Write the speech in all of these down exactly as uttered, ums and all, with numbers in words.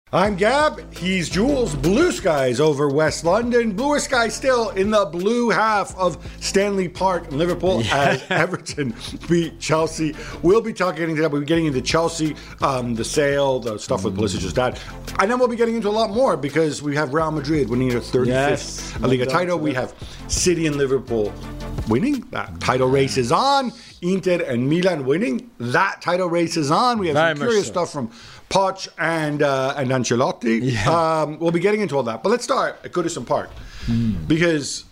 I'm Gab, he's Jules. Blue skies over West London. Bluer skies still in the blue half of Stanley Park in Liverpool yeah. as Everton beat Chelsea. We'll be talking into that. We'll be getting into Chelsea, um, the sale, the stuff with Pulisic's dad. And then we'll be getting into a lot more because we have Real Madrid winning their thirty-fifth yes. Liga title. We have City and Liverpool winning. That title race is on. Inter and Milan winning. That title race is on. We have Very some curious so. stuff from Poch and uh, and Ancelotti. Yeah. Um, we'll be getting into all that. But let's start at Goodison Park. Mm. Because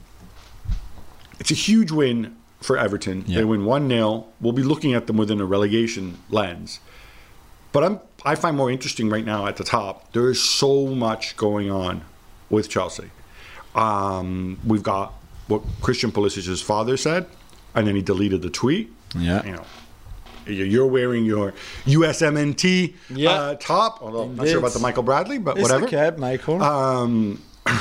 it's a huge win for Everton. Yeah. They win one nil. We'll be looking at them within a relegation lens. But I'm, I find more interesting right now at the top, there is so much going on with Chelsea. Um, we've got what Christian Pulisic's father said, and then he deleted the tweet. Yeah. You know, you're wearing your U S M N T yeah. uh, top, although I'm not sure about the Michael Bradley, but it's whatever. Okay, Michael. Um,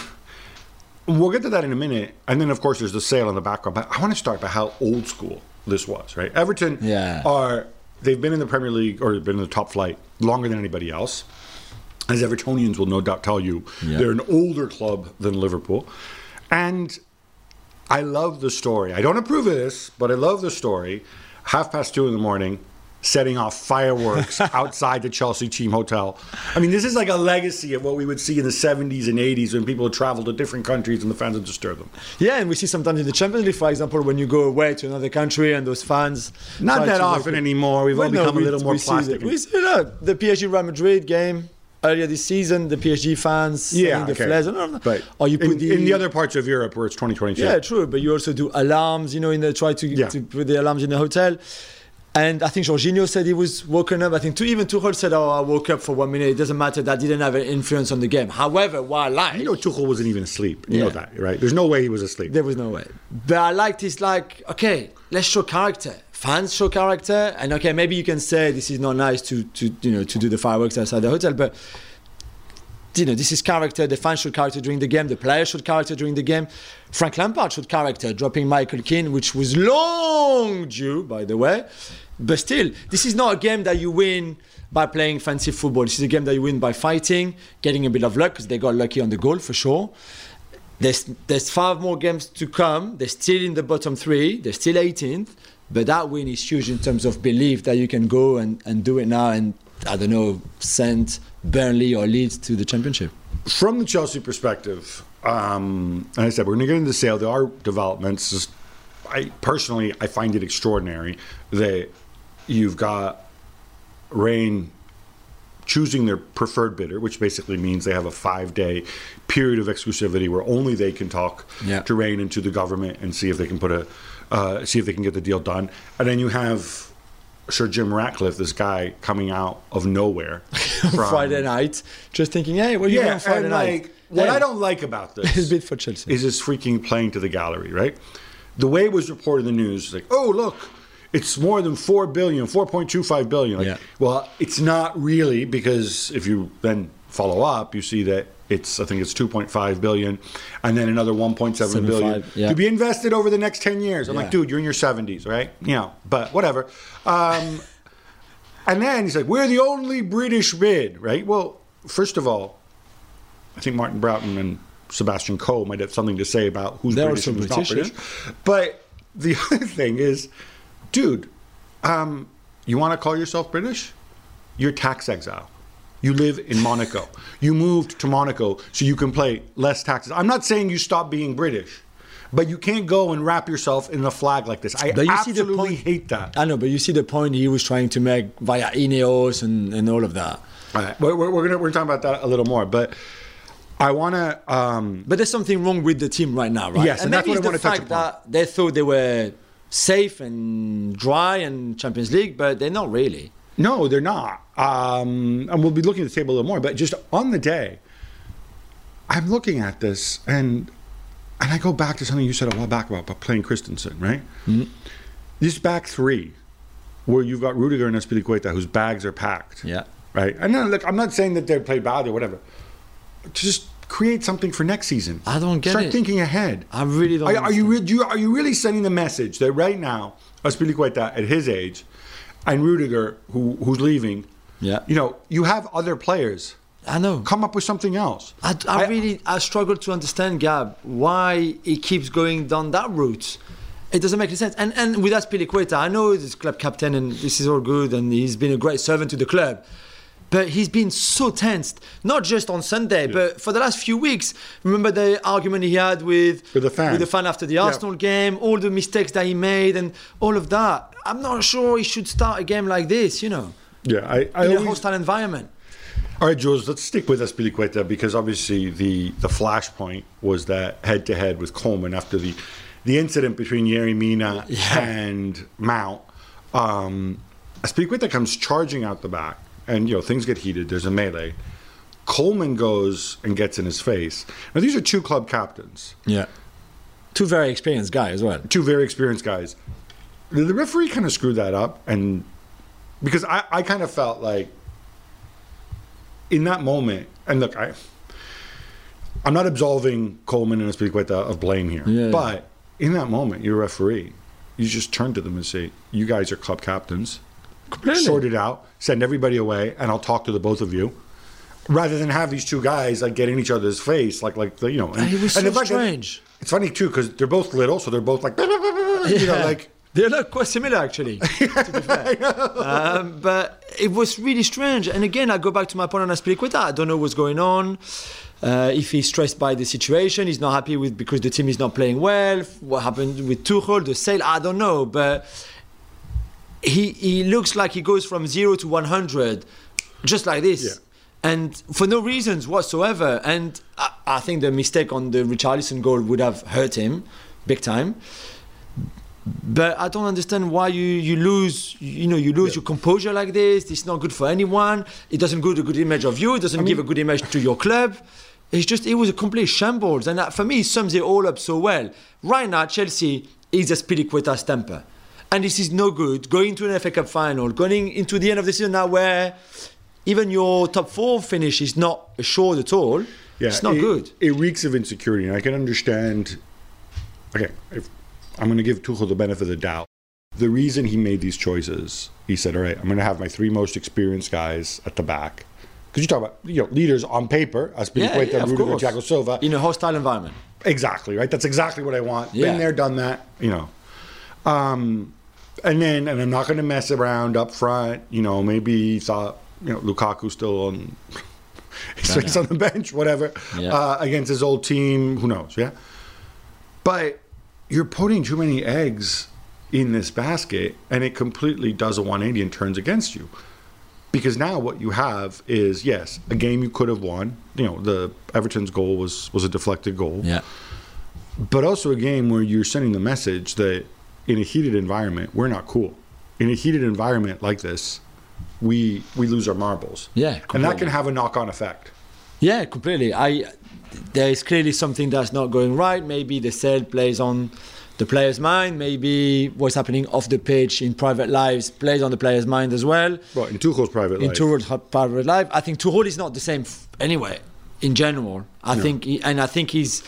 we'll get to that in a minute. And then, of course, there's the sale in the background. But I want to start by how old school this was, right? Everton yeah. are, they've been in the Premier League, or been in the top flight longer than anybody else. As Evertonians will no doubt tell you, yeah. they're an older club than Liverpool. And I love the story. I don't approve of this, but I love the story. Half past two in the morning, setting off fireworks outside the Chelsea team hotel. I mean, this is like a legacy of what we would see in the seventies and eighties when people would travel to different countries and the fans would disturb them. Yeah, and we see sometimes in the Champions League, for example, when you go away to another country and those fans... Not that often like, anymore. We've all become no, we, a little more we plastic. See we see that. The P S G Real Madrid game earlier this season, the P S G fans, yeah, the okay. flares, and right. or you put in, the, in the other parts of Europe where it's twenty twenty-two. Yeah, true. But you also do alarms, you know, in the try to, yeah. to put the alarms in the hotel. And I think Jorginho said he was woken up. I think even Tuchel said, "Oh, I woke up for one minute. It doesn't matter. That didn't have an influence on the game." However, what I like, you know, Tuchel wasn't even asleep. You yeah. know that, right? There's no way he was asleep. There was no way. But I liked this, like, okay, let's show character. Fans show character, and okay, maybe you can say this is not nice to, to you know, to do the fireworks outside the hotel, but. You know, this is character. The fans showed character during the game. The players showed character during the game. Frank Lampard showed character, dropping Michael Keane, which was long due, by the way. But still, this is not a game that you win by playing fancy football. This is a game that you win by fighting, getting a bit of luck, because they got lucky on the goal, for sure. There's, there's five more games to come. They're still in the bottom three. They're still eighteenth. But that win is huge in terms of belief that you can go and, and do it now and, I don't know, send Burnley or Leeds to the Championship. From the Chelsea perspective, um, and I said, we're going to get into the sale. There are developments. Just, I personally, I find it extraordinary that you've got Rain choosing their preferred bidder, which basically means they have a five-day period of exclusivity where only they can talk yeah. to Rain and to the government and see if they can put a, uh, see if they can get the deal done. And then you have Sir Jim Ratcliffe, this guy coming out of nowhere from Friday night, just thinking, hey, what are you yeah, doing Friday and night? Like, what hey. I don't like about this is bid for Chelsea. is this freaking playing to the gallery, right? The way it was reported in the news, like, oh, look, it's more than four billion, four point two five billion. Like, yeah. Well, it's not really, because if you then follow up, you see that it's, I think it's two point five billion, and then another one point seven billion yeah. to be invested over the next ten years. I'm yeah. like, dude, you're in your seventies, right? You know, but whatever. Um, and then he's like, we're the only British bid, right? Well, first of all, I think Martin Broughton and Sebastian Coe might have something to say about who's They're British and who's British, not British. But the other thing is, dude, um, you want to call yourself British? You're tax exile. You live in Monaco. You moved to Monaco so you can pay less taxes. I'm not saying you stop being British, but you can't go and wrap yourself in a flag like this. I but you absolutely see the point, hate that. I know, but you see the point he was trying to make via Ineos and, and all of that. All right. We're, we're, we're going we're talking about that a little more, but I want to... Um, but there's something wrong with the team right now, right? Yes, and, and that's what I want to touch upon. That they thought they were safe and dry in Champions League, but they're not really. No, they're not. Um, and we'll be looking at the table a little more. But just on the day, I'm looking at this, and and I go back to something you said a while back about, about playing Christensen, right? Mm-hmm. This back three, where you've got Rudiger and Azpilicueta, whose bags are packed. Yeah. Right? And then, look, I'm not saying that they played badly or whatever. Just create something for next season. I don't get Start it. Start thinking ahead. I really don't Are, are, you, re- do you, are you really sending the message that right now, Azpilicueta at his age, and Rudiger, who who's leaving, yeah, you know, you have other players I know. Come up with something else. I, I, I- really I struggle to understand, Gab, why he keeps going down that route. It doesn't make any sense. And and with Azpilicueta, I know he's club captain and this is all good and he's been a great servant to the club. But he's been so tensed, not just on Sunday, but for the last few weeks. Remember the argument he had with, With the fan. with the fan after the Arsenal game, all the mistakes that he made and all of that. I'm not sure he should start a game like this, you know, Yeah, I, I in a always, hostile environment. All right, Jules, let's stick with Azpilicueta because obviously the, the flashpoint was that head-to-head with Coleman after the, the incident between Yerry Mina Yeah. and Mount. Um, Azpilicueta comes charging out the back, and, you know, things get heated. There's a melee. Coleman goes and gets in his face. Now, these are two club captains, Yeah. Two very experienced guys as well. two very experienced guys. The the referee kind of screwed that up, and because I, I kind of felt like in that moment, and look, I, I'm not absolving Coleman and Azpilicueta of blame here, Yeah. but in that moment, you're a referee. You just turn to them and say, "You guys are club captains. Completely. Sort it out. Send everybody away, and I'll talk to the both of you." Rather than have these two guys like get in each other's face, like like the, you know. And, It was and so the fact that- strange. It's funny too because they're both little, so they're both like, you know, Yeah. like. They look quite similar, actually, to be fair. Um, but it was really strange. And again, I go back to my point on Azpilicueta. I don't know what's going on. Uh, if he's stressed by the situation, he's not happy with because the team is not playing well. What happened with Tuchel, the sale, I don't know. But he he looks like he goes from zero to one hundred, just like this. Yeah. And for no reasons whatsoever. And I, I think the mistake on the Richarlison goal would have hurt him big time. But I don't understand why you, you lose you know you lose Yeah. your composure like this. It's not good for anyone. It doesn't give a good image of you. It doesn't give a good image to your club. It's just it was a complete shambles. And that, for me, it sums it all up so well. Right now, Chelsea is Azpilicueta's temper, and this is no good. Going to an F A Cup final, going into the end of the season now, where even your top four finish is not assured at all. Yeah, it's not it, good. It reeks of insecurity, and I can understand. Okay, if I'm going to give Tuchel the benefit of the doubt. The reason he made these choices, he said, "All right, I'm going to have my three most experienced guys at the back." Because you talk about you know leaders on paper, Azpilicueta, yeah, of Rudiger, course. Thiago Silva. In a hostile environment. Exactly right. That's exactly what I want. Yeah. Been there, done that. You know. Um, and then, and I'm not going to mess around up front. You know, maybe he thought you know Lukaku still on. So he's on the bench, whatever, Yeah. uh, against his old team. Who knows? Yeah. But you're putting too many eggs in this basket, and it completely does a one eighty and turns against you. Because now what you have is, yes, a game you could have won. You know, the Everton's goal was was a deflected goal. Yeah. But also a game where you're sending the message that in a heated environment, we're not cool. In a heated environment like this, we we lose our marbles. Yeah, And that completely. can have a knock-on effect. Yeah, completely. I there is clearly something that's not going right. Maybe the sale plays on the player's mind. Maybe what's happening off the pitch in private lives plays on the player's mind as well. Well, in Tuchel's private In life. Tuchel's private life, I think Tuchel is not the same f- anyway. In general, I No. think, he, and I think his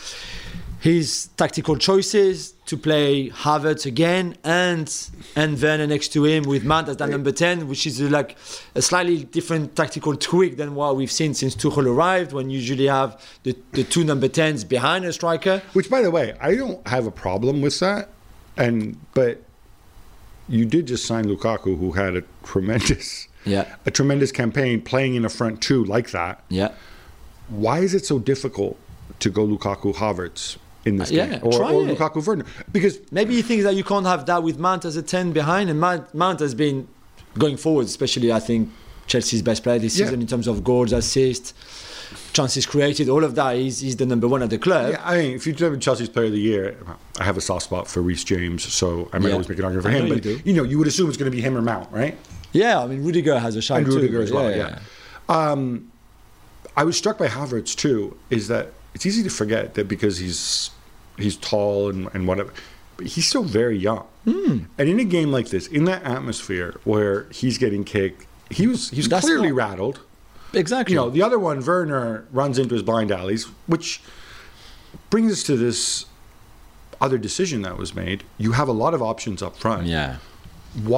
his tactical choices to play Havertz again and and Werner next to him with Mount as that number ten, which is uh, like a slightly different tactical tweak than what we've seen since Tuchel arrived, when you usually have the, the two number tens behind a striker. Which, by the way, I don't have a problem with that. And but you did just sign Lukaku, who had a tremendous, Yeah. a tremendous campaign playing in a front two like that. Yeah. Why is it so difficult to go Lukaku Havertz in this Uh, yeah, game, or, try or it. Lukaku Werner? Because Maybe he thinks that you can't have that with Mount as a ten behind, and Mount, Mount has been going forward, especially I think Chelsea's best player this Yeah. season in terms of goals, assists, chances created, all of that. He's, he's the number one at the club. yeah, I mean, if you have Chelsea's Player of the Year, I have a soft spot for Reece James, so I might Yeah. always make an argument for I him. know But you do. you know, you would assume it's going to be him or Mount, right? Yeah, I mean Rudiger has a shot And too. Rudiger as but well. Yeah. Um, I was struck by Havertz too. Is that it's easy to forget that because he's he's tall and, and whatever, but he's still very young. Hmm. And in a game like this, in that atmosphere where he's getting kicked, he was he's That's clearly not- rattled. Exactly. You know, the other one, Werner, runs into his blind alleys, which brings us to this other decision that was made. You have a lot of options up front. yeah.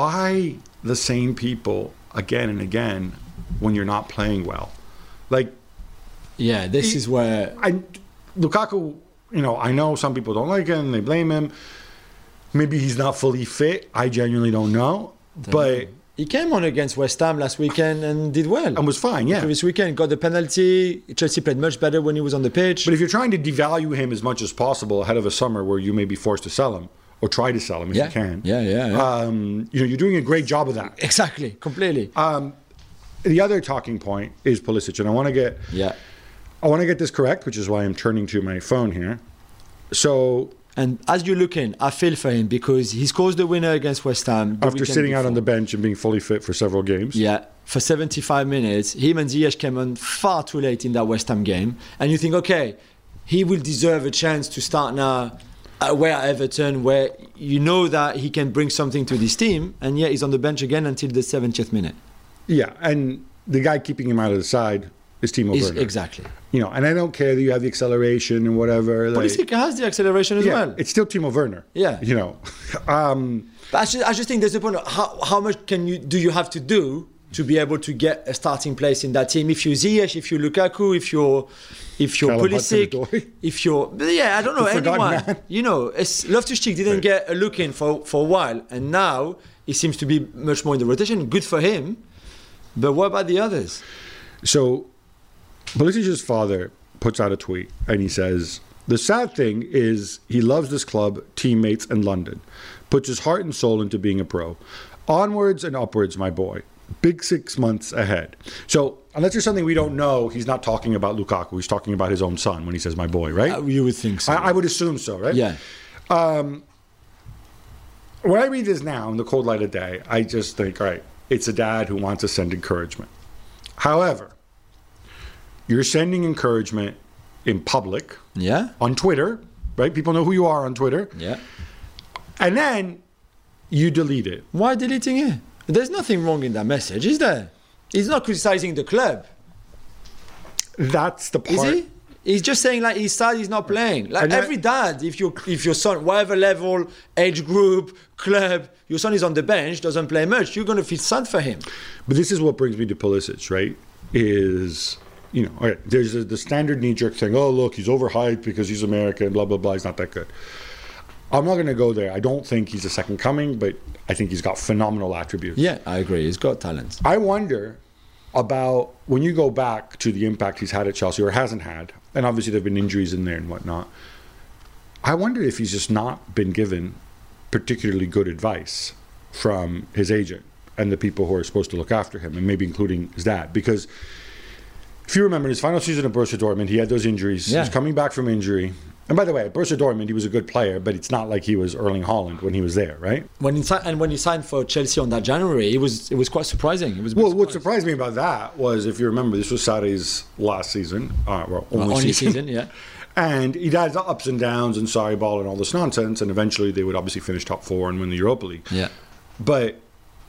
Why the same people again and again when you're not playing well? Like, Yeah, this He- is where. I, Lukaku, you know, I know some people don't like him, they blame him. Maybe he's not fully fit. I genuinely don't know. But He came on against West Ham last weekend and did well. and was fine, yeah. Previous weekend, got the penalty. Chelsea played much better when he was on the pitch. But if you're trying to devalue him as much as possible ahead of a summer where you may be forced to sell him or try to sell him if yeah. you can, yeah, yeah, yeah. um, you know, you're doing a great job of that. exactly, completely. Um, the other talking point is Pulisic, and I want to get yeah. I want to get this correct, which is why I'm turning to my phone here. So And as you're looking, I feel for him because he scores the winner against West Ham. the after weekend sitting out on the before. bench and being fully fit for several games, Yeah, for seventy-five minutes, him and Ziyech came on far too late in that West Ham game. And you think, okay, he will deserve a chance to start now away at Everton, where you know that he can bring something to this team. And yet he's on the bench again until the seventieth minute. yeah, and the guy keeping him out of the side is Timo Is- Werner. exactly. You know, and I don't care that you have the acceleration and whatever. like- Pulisic has the acceleration as yeah, well. it's still Timo Werner. Yeah. you know, um, But I just, I just think there's a point of how, how much can you do you have to do to be able to get a starting place in that team? If you're Ziyech, if you're Lukaku, if you're if you're Callum Pulisic, Hudson-Odoi. if you're but yeah, I don't know The forgotten anyone. man. You know, it's Loftus-Cheek didn't Right. get a look in for for a while, and now he seems to be much more in the rotation. Good for him. But what about the others? So, Pulisic's father puts out a tweet and he says, "The sad thing is he loves this club, teammates, and London. Puts his heart and soul into being a pro. Onwards and upwards, my boy. Big six months ahead." So, unless there's something we don't know, he's not talking about Lukaku. He's talking about his own son when he says "my boy," right? Uh, you would think so. I, I would assume so, right? yeah. When I read this now in the cold light of day, I just think, all right, it's a dad who wants to send encouragement. However, you're sending encouragement in public, Yeah. on Twitter, right? People know who you are on Twitter. Yeah. And then you delete it. Why deleting it? There's nothing wrong in that message, is there? He's not criticizing the club. That's the Is part. he? He's just saying like his side is not playing. Like And that- every dad, if you if your son, whatever level, age group, club, your son is on the bench, doesn't play much, you're gonna feel sad for him. But this is what brings me to Pulisic, right? Is, you know, okay, there's a, the standard knee-jerk thing, oh, look, he's overhyped because he's American, blah, blah, blah, he's not that good. I'm not going to go there. I don't think he's a second coming, but I think he's got phenomenal attributes. Yeah, I agree. He's got talent. I wonder about when you go back to the impact he's had at Chelsea, or hasn't had, and obviously there have been injuries in there and whatnot. I wonder if he's just not been given particularly good advice from his agent and the people who are supposed to look after him, and maybe including his dad. Because if you remember, in his final season at Borussia Dortmund, he had those injuries. Yeah. He was coming back from injury. And by the way, at Borussia Dortmund, he was a good player, but it's not like he was Erling Haaland when he was there, right? When he si- and when he signed for Chelsea on that January, it was it was quite surprising. It was a bit Well, what surprising. surprised me about that was, if you remember, this was Sarri's last season, uh, well, only, Well, only season. season, yeah. And he had ups and downs and sorry ball and all this nonsense, and eventually they would obviously finish top four and win the Europa League. Yeah. But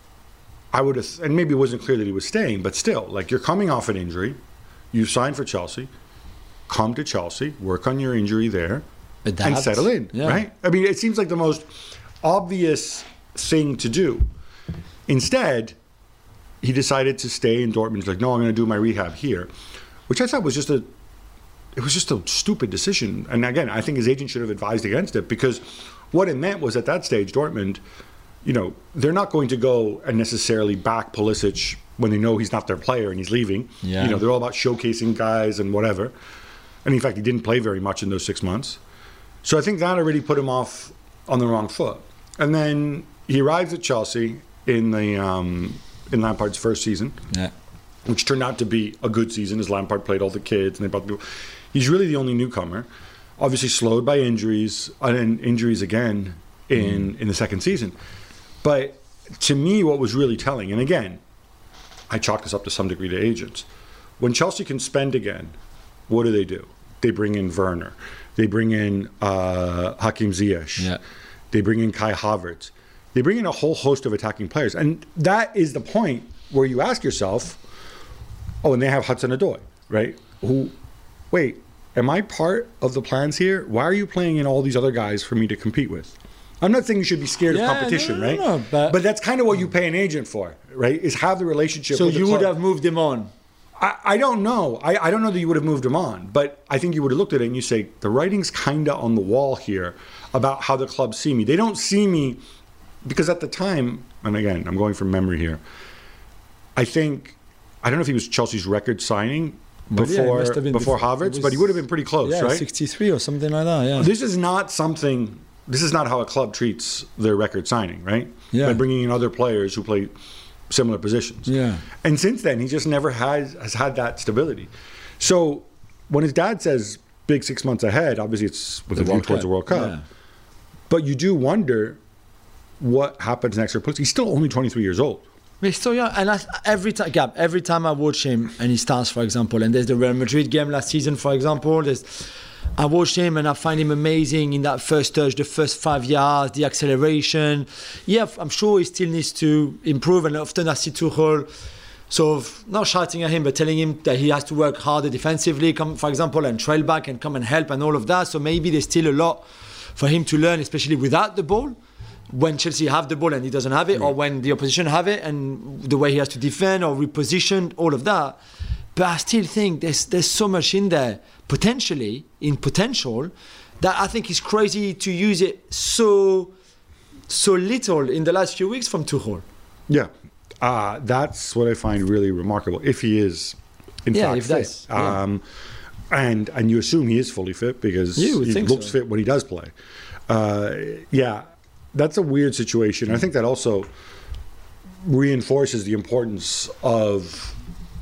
I would have, and maybe it wasn't clear that he was staying, but still, like, you're coming off an injury, you signed for Chelsea, come to Chelsea, work on your injury there, and Adapt. settle in, Yeah. right? I mean, it seems like the most obvious thing to do. Instead, he decided to stay in Dortmund. He's like, no, I'm going to do my rehab here, which I thought was just a, it was just a stupid decision. And again, I think his agent should have advised against it, because what it meant was at that stage, Dortmund, you know, they're not going to go and necessarily back Pulisic when they know he's not their player and he's leaving. Yeah. You know, they're all about showcasing guys and whatever. And in fact, he didn't play very much in those six months. So I think that already put him off on the wrong foot. And then he arrives at Chelsea in the um, in Lampard's first season, Yeah. which turned out to be a good season as Lampard played all the kids and they brought the people. He's really the only newcomer, obviously slowed by injuries and injuries again in, in the second season. But to me, what was really telling, and again, I chalk this up to some degree to agents. When Chelsea can spend again, what do they do? They bring in Werner. They bring in uh, Hakim Ziyech. Yeah. They bring in Kai Havertz. They bring in a whole host of attacking players. And that is the point where you ask yourself, oh, and they have Hudson-Odoi, right? Who, wait, am I part of the plans here? Why are you playing in all these other guys for me to compete with? I'm not saying you should be scared Yeah, of competition, no, no, right? no, but- that's kind of what you pay an agent for, right? Is have the relationship So with the you would club. have moved him on. I, I don't know. I, I don't know that you would have moved him on, but I think you would have looked at it and you say, the writing's kind of on the wall here about how the clubs see me. They don't see me because at the time, and again, I'm going from memory here, I think, I don't know if he was Chelsea's record signing But yeah, it before must have been before before- Havertz, it but he was- would have been pretty close, Yeah, right? sixty-three or something like that. Yeah. This is not something, this is not how a club treats their record signing, right? Yeah. By bringing in other players who play similar positions. Yeah. And since then, he just never has, has had that stability. So when his dad says big six months ahead, obviously it's with a view World towards Cup, the World Cup. yeah. But you do wonder what happens next for Pulisic. He's still only twenty-three years old. He's still young, and I, every time, Gab, every time I watch him and he starts, for example, and there's the Real Madrid game last season, for example. There's, I watch him and I find him amazing in that first touch, the first five yards, the acceleration. Yeah, I'm sure he still needs to improve, and often I see Tuchel sort of not shouting at him, but telling him that he has to work harder defensively, come, for example, and trail back and come and help and all of that. So maybe there's still a lot for him to learn, especially without the ball. When Chelsea have the ball and he doesn't have it, or when the opposition have it, and the way he has to defend or reposition, all of that. But I still think there's there's so much in there, potentially, in potential, that I think it's crazy to use it so so little in the last few weeks from Tuchel. Yeah. Uh, that's what I find really remarkable. If he is, in Yeah, fact, if fit. that's- yeah. Um, and, and you assume he is fully fit because You would he think looks so. fit when he does play. Uh, yeah. That's a weird situation. I think that also reinforces the importance of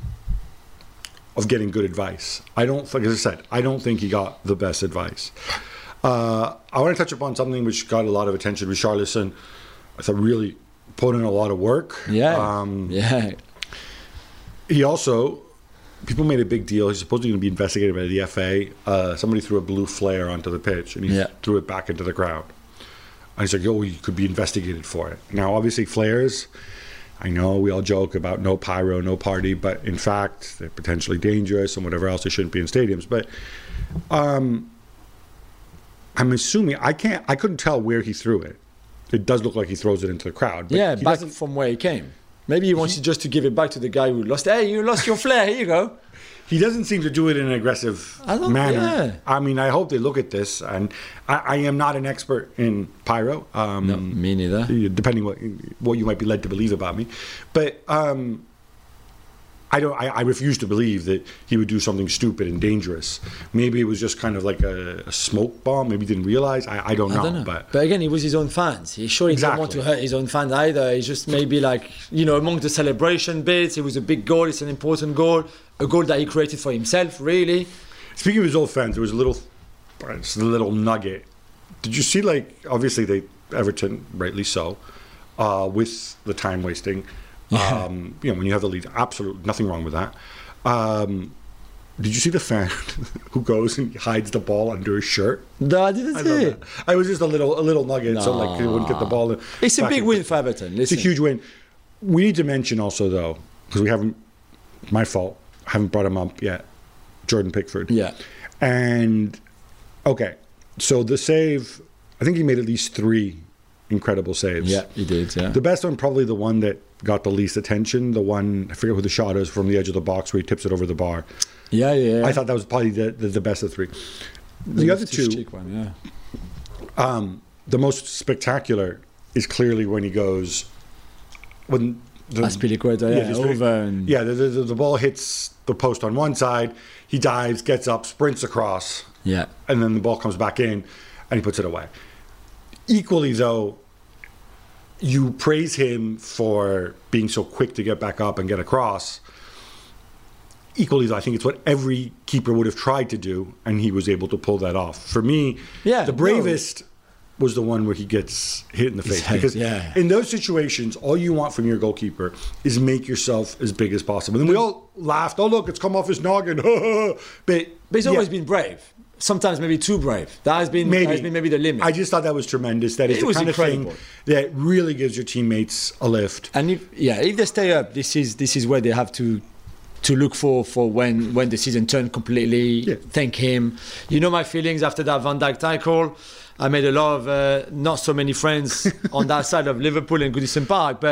of getting good advice. I don't think, as I said, I don't think he got the best advice. Uh, I want to touch upon something which got a lot of attention. Richarlison, I thought, really put in a lot of work. Yeah, Um, yeah, he also, people made a big deal. He's supposedly going to be investigated by the F A. Uh, somebody threw a blue flare onto the pitch and he Yeah. threw it back into the crowd. And he's like, oh, you could be investigated for it. Now, obviously, flares, I know we all joke about no pyro, no party, but in fact, they're potentially dangerous and whatever else. They shouldn't be in stadiums. But um, I'm assuming, I can't, I couldn't tell where he threw it. It does look like he throws it into the crowd. But yeah. he Back doesn't- from where he came. Maybe he wants you just to give it back to the guy who lost. Hey, you lost your flair. Here you go. He doesn't seem to do it in an aggressive I don't- manner. yeah. I mean, I hope they look at this. And I, I am not an expert in pyro. Um, No, me neither. Depending what what you might be led to believe about me, but um, I don't. I, I refuse to believe that he would do something stupid and dangerous. Maybe it was just kind of like a, a smoke bomb. Maybe he didn't realize. I, I don't know. I don't know. But But again, it was his own fans. He surely didn't want to Exactly. hurt his own fans either. He's just maybe like, you know, among the celebration bits, it was a big goal. It's an important goal. A goal that he created for himself, really. speaking of his old fans, there was a little, it's a little nugget. Did you see? Like, obviously, they Everton, rightly so, uh, with the time wasting. Yeah. Um, you know, when you have the lead, absolutely nothing wrong with that. Um, did you see the fan who goes and hides the ball under his shirt? No, I didn't I see love it. that. I was just a little, a little nugget, so like he wouldn't get the ball. It's a back big in. win for Everton. It's a Listen. huge win. We need to mention also, though, because we haven't. My fault. Haven't brought him up yet. Jordan Pickford. Yeah. And okay, so the save. I think he made at least three incredible saves. Yeah, he did. Yeah. The best one, probably the one that got the least attention. The one, I forget who the shot is, from the edge of the box where he tips it over the bar. yeah, yeah. I thought that was probably the, the, the best of three. The, other two, Loftus-Cheek one, yeah. um, the most spectacular is clearly when he goes, when the, Aspilicueta, yeah, the- over and yeah, the, the, the ball hits the post on one side, he dives, gets up, sprints across, yeah. and then the ball comes back in and he puts it away. Equally, though, you praise him for being so quick to get back up and get across. Equally, though, I think it's what every keeper would have tried to do, and he was able to pull that off. For me, Yeah, the no. bravest was the one where he gets hit in the face. His head, Because yeah. in those situations, all you want from your goalkeeper is make yourself as big as possible. And we all laughed, oh, look, it's come off his noggin. but, But he's yeah. always been brave. Sometimes maybe too brave. That has been Maybe. that has been maybe the limit. I just thought that was tremendous. That is It the was kind incredible. of thing that really gives your teammates a lift. And if, yeah, if they stay up, this is this is where they have to to look for for when when the season turned completely. Yeah. Thank him. You know my feelings after that Van Dijk tackle. I made a lot of uh, not so many friends on that side of Liverpool and Goodison Park, but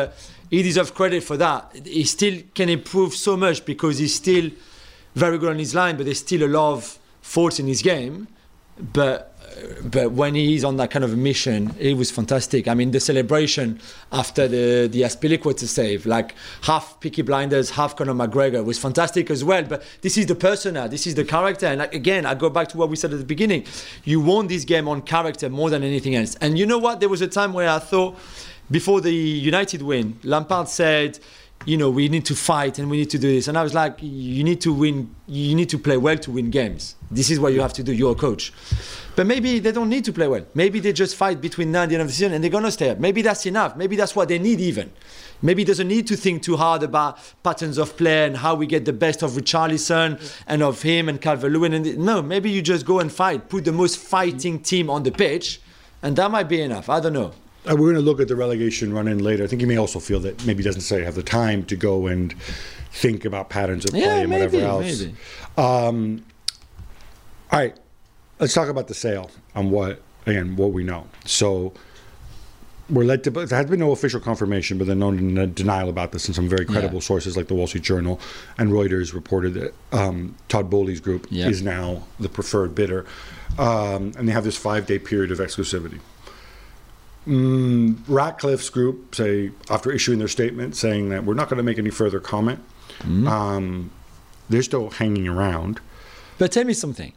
he deserves credit for that. He still can improve so much because he's still very good on his line, but there's still a lot of faults in his game. But but when he's on that kind of a mission, it was fantastic. I mean, the celebration after the the Azpilicueta save, like half Peaky Blinders, half Conor McGregor, was fantastic as well. But this is the persona, this is the character. And like, again, I go back to what we said at the beginning. You won this game on character more than anything else. And you know what? There was a time where I thought, before the United win, Lampard said, you know, we need to fight and we need to do this. And I was like, you need to win, you need to play well to win games. This is what you have to do, you're a coach. But maybe they don't need to play well. Maybe they just fight between now and the end of the season and they're going to stay up. Maybe that's enough. Maybe that's what they need even. Maybe he doesn't need to think too hard about patterns of play and how we get the best of Richarlison and of him and Calvert-Lewin. And no, maybe you just go and fight. Put the most fighting team on the pitch and that might be enough. I don't know. Uh, we're going to look at the relegation run-in later. I think you may also feel that maybe doesn't say have the time to go and think about patterns of play yeah, and maybe, whatever else. Maybe. Um, all right, let's talk about the sale and what, again, what we know. So we're led to, there has been no official confirmation, but there's no denial about this, and some very credible yeah. sources like the Wall Street Journal and Reuters reported that um, Todd Bowley's group yeah. is now the preferred bidder, um, and they have this five-day period of exclusivity. Mm, Ratcliffe's group say, after issuing their statement saying that we're not going to make any further comment, mm. um, they're still hanging around. But tell me something.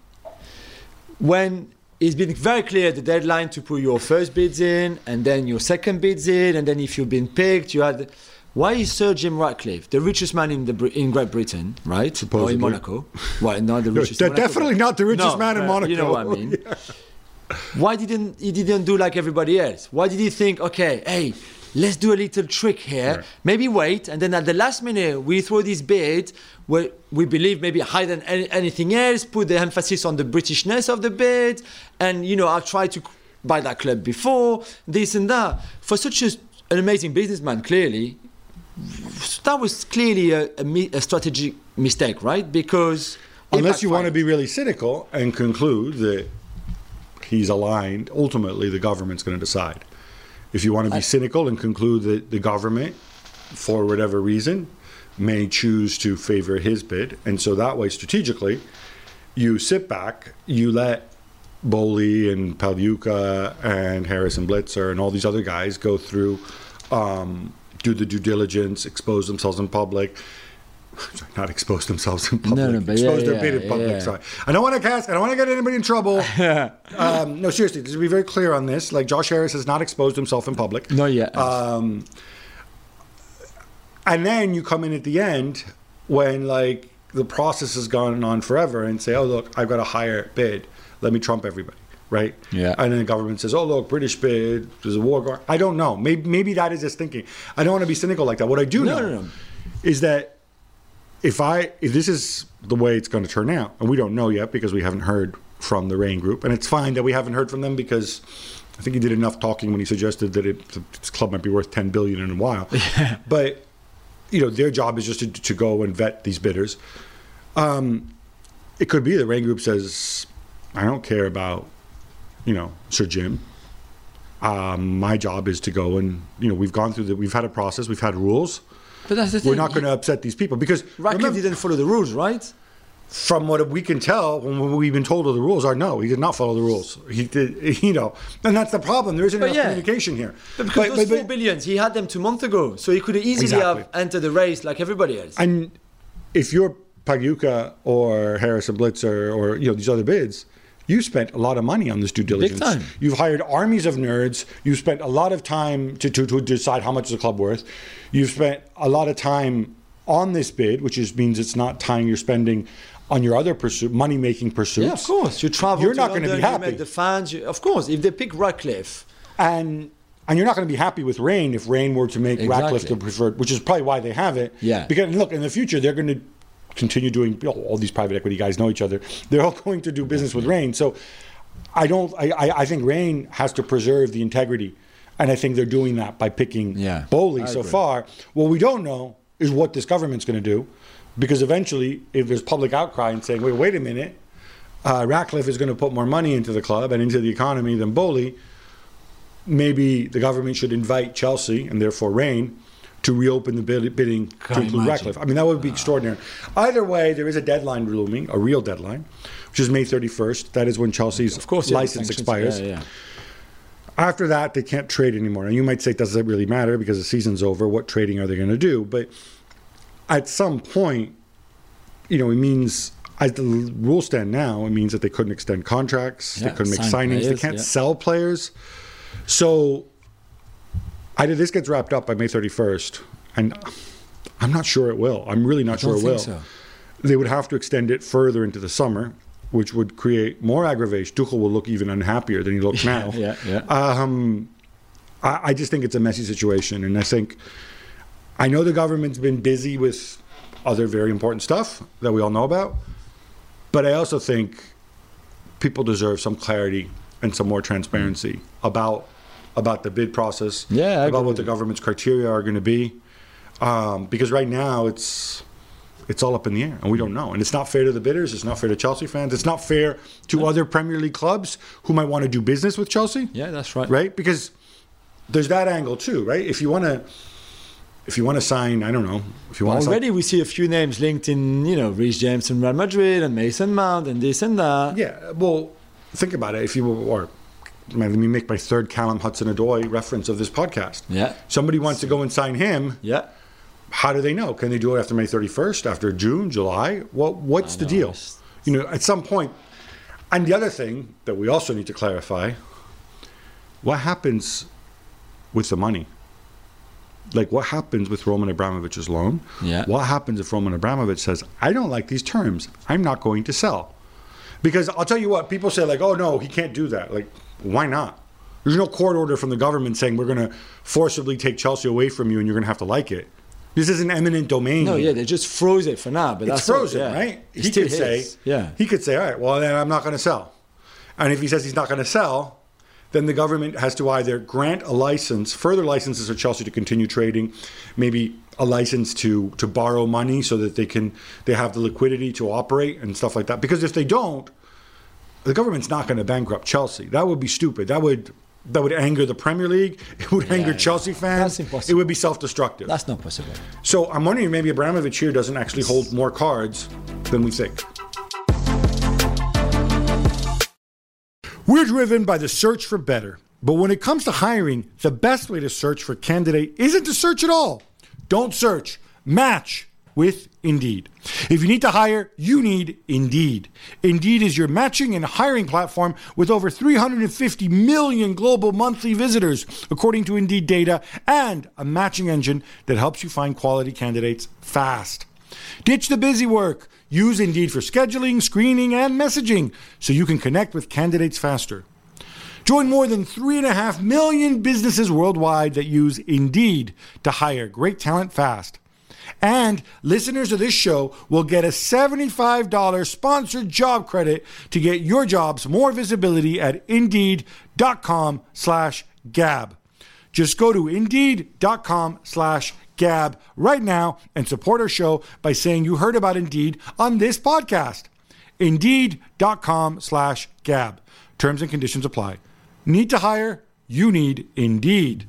When it's been very clear the deadline to put your first bids in, and then your second bids in, and then if you've been picked, you had. Why is Sir Jim Ratcliffe, the richest man in the in Great Britain, right? Supposedly. Or in Monaco? Well, not the richest. They're Monaco, definitely not the richest no, man in Monaco. You know what I mean? Yeah. Why didn't he didn't do like everybody else? Why did he think, okay, hey, let's do a little trick here. Right. Maybe wait, and then at the last minute we throw this bid where we believe maybe higher than any, anything else. Put the emphasis on the Britishness of the bid, and you know I've tried to buy that club before this and that. For such a, an amazing businessman, clearly that was clearly a, a, a strategic mistake, right? Because unless you want to be really cynical and conclude that he's aligned, ultimately the government's going to decide. If you want to be I, cynical and conclude that the government, for whatever reason, may choose to favor his bid, and so that way, strategically, you sit back, you let Bowley and Pagliuca and Harrison Blitzer and all these other guys go through, um, do the due diligence, expose themselves in public. Sorry, not expose themselves in public. No, no, but expose yeah, their yeah, bid in public. Yeah. Sorry, I don't want to cast. I don't want to get anybody in trouble. um, no, seriously, to be very clear on this, like Josh Harris has not exposed himself in public. Not yet. Um, and then you come in at the end when like the process has gone on forever and say, "Oh look, I've got a higher bid. Let me trump everybody." Right? Yeah. And then the government says, "Oh look, British bid. There's a war going." I don't know. Maybe maybe that is his thinking. I don't want to be cynical like that. What I do no, know no, no. is that. If I if this is the way it's going to turn out, and we don't know yet because we haven't heard from the Rain Group, and it's fine that we haven't heard from them because I think he did enough talking when he suggested that it, this club might be worth ten billion dollars in a while. Yeah. But you know, their job is just to, to go and vet these bidders. Um, it could be the Rain Group says, "I don't care about you know Sir Jim. Um, my job is to go and you know we've gone through the we've had a process, we've had rules." But that's the thing. We're not going to upset these people because Ratcliffe didn't follow the rules, right? From what we can tell, when we've been told of the rules, are no, he did not follow the rules. He did, you know, and that's the problem. There isn't but enough yeah. communication here. But because but, those but, four but, billions, he had them two months ago, so he could easily exactly. have entered the race like everybody else. And if you're Pagliuca or Harrison Blitzer or you know these other bids, you spent a lot of money on this due diligence. Big time. You've hired armies of nerds. You've spent a lot of time to, to, to decide how much is the club worth. You've spent a lot of time on this bid, which is, means it's not tying your spending on your other pursuit, money-making pursuits. Yeah, of course. You travel You're to not London, going to be happy. You met the fans. You, of course, if they pick Ratcliffe. And and you're not going to be happy with Rain if Rain were to make exactly. Ratcliffe the preferred, which is probably why they have it. Yeah. Because, look, in the future, they're going to continue doing, you know, all these private equity guys know each other. They're all going to do business with Rain. So I don't. I, I think Rain has to preserve the integrity, and I think they're doing that by picking yeah, Bowley so far. What we don't know is what this government's going to do, because eventually, if there's public outcry and saying, "Wait, wait a minute, uh, Ratcliffe is going to put more money into the club and into the economy than Bowley," maybe the government should invite Chelsea and therefore Rain to reopen the bid, bidding to Can't include imagine. Ratcliffe. I mean, that would be extraordinary. Either way, there is a deadline looming, a real deadline, which is May thirty-first. That is when Chelsea's Of course, yeah, license sanctions- expires. Yeah, yeah. After that, they can't trade anymore. And you might say, does it really matter because the season's over? What trading are they going to do? But at some point, you know, it means, as the rules stand now, it means that they couldn't extend contracts, Yeah, they couldn't make sign signings, they players, can't yeah. sell players. So either this gets wrapped up by May thirty-first, and I'm not sure it will. I'm really not I sure don't it will. think so. They would have to extend it further into the summer, which would create more aggravation. Tuchel will look even unhappier than he looks now. Yeah, yeah. Um, I, I just think it's a messy situation, and I think I know the government's been busy with other very important stuff that we all know about, but I also think people deserve some clarity and some more transparency about about the bid process, Yeah, I about agree what with the you. government's criteria are going to be, um, because right now it's it's all up in the air and we don't know, and it's not fair to the bidders, it's not fair to Chelsea fans, it's not fair to other Premier League clubs who might want to do business with Chelsea. Yeah, that's right. Right? Because there's that angle too, right? If you want to, if you want to sign, I don't know, if you want to Already we see a few names linked in, you know, Reece James and Real Madrid and Mason Mount and this and that. yeah. Well, think about it. If you or let me make my third Callum Hudson-Odoi reference of this podcast. Yeah. Somebody wants to go and sign him. Yeah. How do they know? Can they do it after May thirty-first? After June, July? What What's I the know, deal? it's- You know, at some point. And the other thing that we also need to clarify: what happens with the money? Like, what happens with Roman Abramovich's loan? Yeah. What happens if Roman Abramovich says, "I don't like these terms. I'm not going to sell"? Because I'll tell you what, people say like, "Oh no, he can't do that." Like, why not? There's no court order from the government saying we're going to forcibly take Chelsea away from you and you're going to have to like it. This is an eminent domain. No, yeah, they just froze it for now, but It's that's all, frozen, yeah. right? It He still could say, is, yeah. he could say, all right, well then I'm not going to sell. And if he says he's not going to sell, then the government has to either grant a license, further licenses for Chelsea to continue trading, maybe a license to to borrow money so that they can they have the liquidity to operate and stuff like that. Because if they don't, the government's not going to bankrupt Chelsea. That would be stupid. That would that would anger the Premier League. It would Yeah, anger yeah. Chelsea fans. That's impossible. It would be self-destructive. That's not possible. So I'm wondering if maybe Abramovich here doesn't actually hold more cards than we think. We're driven by the search for better. But when it comes to hiring, the best way to search for a candidate isn't to search at all. Don't search. Match with Indeed. If you need to hire, you need Indeed. Indeed is your matching and hiring platform with over three hundred fifty million global monthly visitors, according to Indeed data, and a matching engine that helps you find quality candidates fast. Ditch the busy work. Use Indeed for scheduling, screening, and messaging so you can connect with candidates faster. Join more than three and a half million businesses worldwide that use Indeed to hire great talent fast. And listeners of this show will get a seventy-five dollars sponsored job credit to get your jobs more visibility at Indeed.com slash Gab. Just go to Indeed.com slash Gab right now and support our show by saying you heard about Indeed on this podcast. Indeed.com slash Gab. Terms and conditions apply. Need to hire? You need Indeed.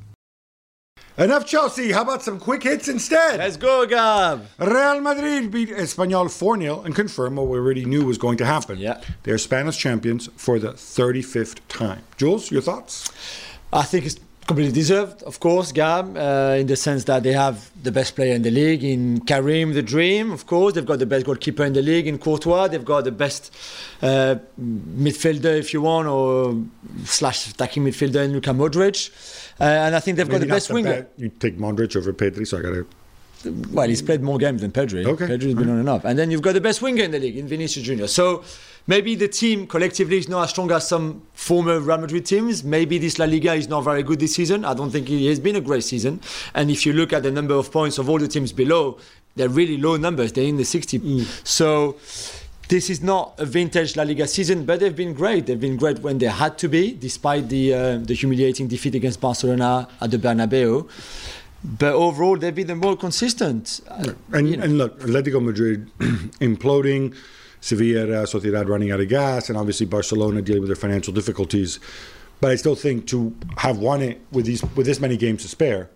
Enough Chelsea. How about some quick hits instead? Let's go, Gab. Real Madrid beat Espanyol four nil and confirmed what we already knew was going to happen. Yeah. They're Spanish champions for the thirty-fifth time. Jules, your thoughts? I think it's completely deserved, of course, Gab, uh, in the sense that they have the best player in the league in Karim the Dream, of course. They've got the best goalkeeper in the league in Courtois. They've got the best uh, midfielder, if you want, or slash attacking midfielder in Luka Modric. Uh, and I think they've got Maybe the not best the winger. bet. You take Modric over Pedri, so I got to... Well, he's played more games than Pedri. Okay. Pedri's been on and off. And then you've got the best winger in the league in Vinicius Junior So maybe the team collectively is not as strong as some former Real Madrid teams. Maybe this La Liga is not very good this season. I don't think it has been a great season. And if you look at the number of points of all the teams below, they're really low numbers. They're in the sixty. Mm. So this is not a vintage La Liga season, but they've been great. They've been great when they had to be, despite the uh, the humiliating defeat against Barcelona at the Bernabeu. But overall, they've been the more consistent. Uh, And, you know. and look, Atletico Madrid imploding, Sevilla, Real Sociedad running out of gas, and obviously Barcelona dealing with their financial difficulties. But I still think to have won it with these with this many games to spare,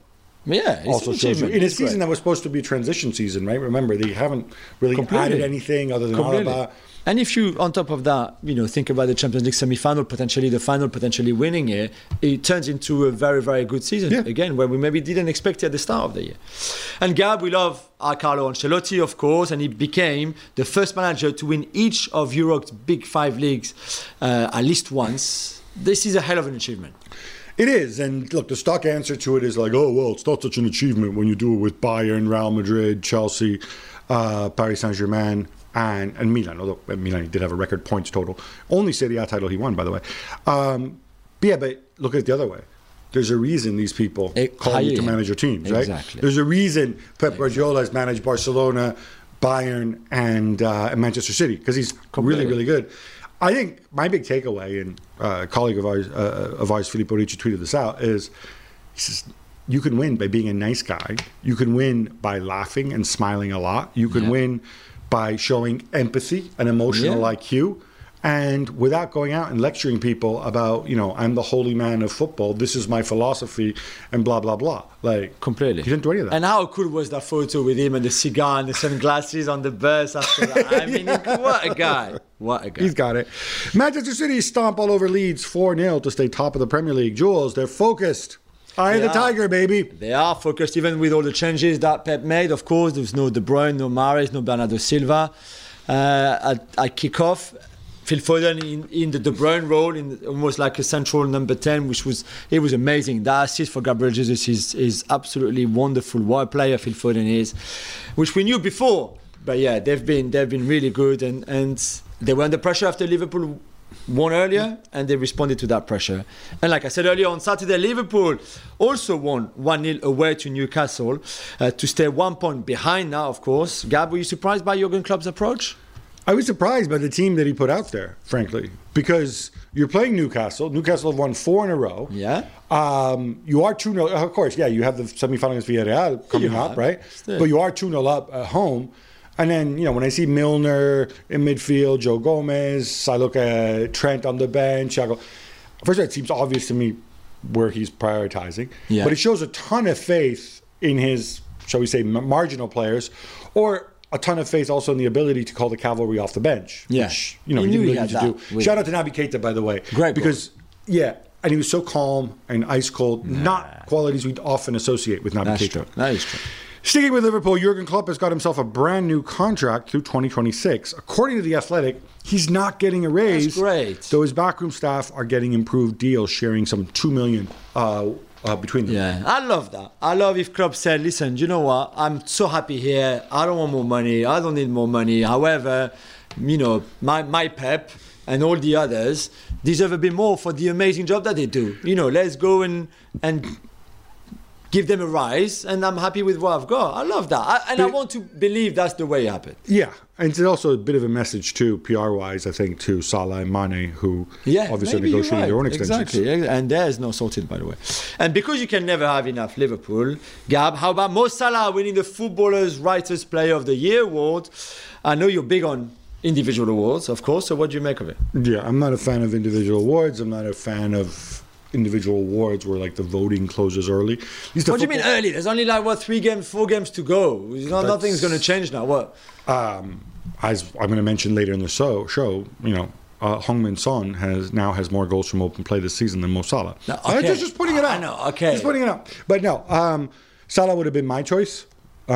Yeah, it's also an shows you achievement. in a It's season great. that was supposed to be a transition season, right? Remember, they haven't really Completely. added anything other than Completely. Alaba. And if you, on top of that, you know, think about the Champions League semi-final, potentially the final, potentially winning it, it turns into a very, very good season Yeah. again, where we maybe didn't expect it at the start of the year. And Gab, we love our Carlo Ancelotti, of course, and he became the first manager to win each of Europe's big five leagues uh, at least once. This is a hell of an achievement. It is, and look, the stock answer to it is like, oh well, it's not such an achievement when you do it with Bayern, Real Madrid, Chelsea, uh, Paris Saint-Germain, and and Milan. Although Milan did have a record points total, only Serie A title he won, by the way. Um, but yeah, but look at it the other way. There's a reason these people It- call you to yeah. manage your teams, right? Exactly. There's a reason Pep Guardiola has managed Barcelona, Bayern, and, uh, and Manchester City because he's Completely. really, really good. I think my big takeaway, and uh, a colleague of ours, uh, of ours, Filippo Ricci, tweeted this out, is he says, you can win by being a nice guy. You can win by laughing and smiling a lot. You can Yeah. win by showing empathy and emotional Yeah. I Q. And without going out and lecturing people about, you know, I'm the holy man of football, this is my philosophy, and blah, blah, blah. Like, Completely. he didn't do any of that. And how cool was that photo with him and the cigar and the sunglasses on the bus after that? I mean, what a guy. What a guy. He's got it. Manchester City stomp all over Leeds four nil to stay top of the Premier League. Jules, they're focused. Eye of the They are. tiger, baby. They are focused, even with all the changes that Pep made. Of course, there's no De Bruyne, no Mahrez, no Bernardo Silva. Uh, at, at kickoff, Phil Foden in, in the De Bruyne role, in almost like a central number ten, which was it was amazing. That assist for Gabriel Jesus is is absolutely wonderful. What a player Phil Foden is, which we knew before. But yeah, they've been they've been really good, and, and they were under pressure after Liverpool won earlier, and they responded to that pressure. And like I said earlier, on Saturday, Liverpool also won one nil away to Newcastle uh, to stay one point behind now, of course. Gab, were you surprised by Jurgen Klopp's approach? I was surprised by the team that he put out there, frankly, because you're playing Newcastle. Newcastle have won four in a row. Yeah. Um, you are two nil. Of course, yeah, you have the semifinal against Villarreal coming You up, have. right? Still. But you are two nil up at home. And then, you know, when I see Milner in midfield, Joe Gomez, I look at Trent on the bench, I go, first of all, it seems obvious to me where he's prioritizing. Yeah. But it shows a ton of faith in his, shall we say, m- marginal players, or a ton of faith also in the ability to call the cavalry off the bench. Yeah. Which, you know, He he, knew didn't he really had need to that do. with- Shout out to Naby Keita, by the way. Great Because, yeah, and he was so calm and ice cold. Not qualities we'd often associate with Naby That's Keita. true. That is true. Sticking with Liverpool, Jurgen Klopp has got himself a brand new contract through twenty twenty-six. According to The Athletic, he's not getting a raise. That's great. Though his backroom staff are getting improved deals, sharing some two million uh, uh, between them. Yeah, I love that. I love if Klopp said, listen, you know what? I'm so happy here. I don't want more money. I don't need more money. However, you know, my, my Pep and all the others deserve a bit more for the amazing job that they do. You know, let's go and and give them a rise, and I'm happy with what I've got. I love that. I, and I want to believe that's the way it happened. Yeah, and it's also a bit of a message too, P R-wise, I think, to Salah and Mane, who Yeah, obviously are maybe you're negotiating right. their own extensions. Exactly, and there is no sorted, by the way. And because you can never have enough Liverpool, Gab, how about Mo Salah winning the Footballers' Writers' Player of the Year award? I know you're big on individual awards, of course, so what do you make of it? Yeah, I'm not a fan of individual awards. I'm not a fan of individual awards where like the voting closes early. These What do you mean early? There's only like, what, three games, four games to go? You know, nothing's going to change now. What? Um, as I'm going to mention later in the show, show you know, uh, Heung-min Son has now has more goals from open play this season than Mo Salah. No, I'm okay. just, just putting it I out. know, okay. Just putting it out. But no, um, Salah would have been my choice.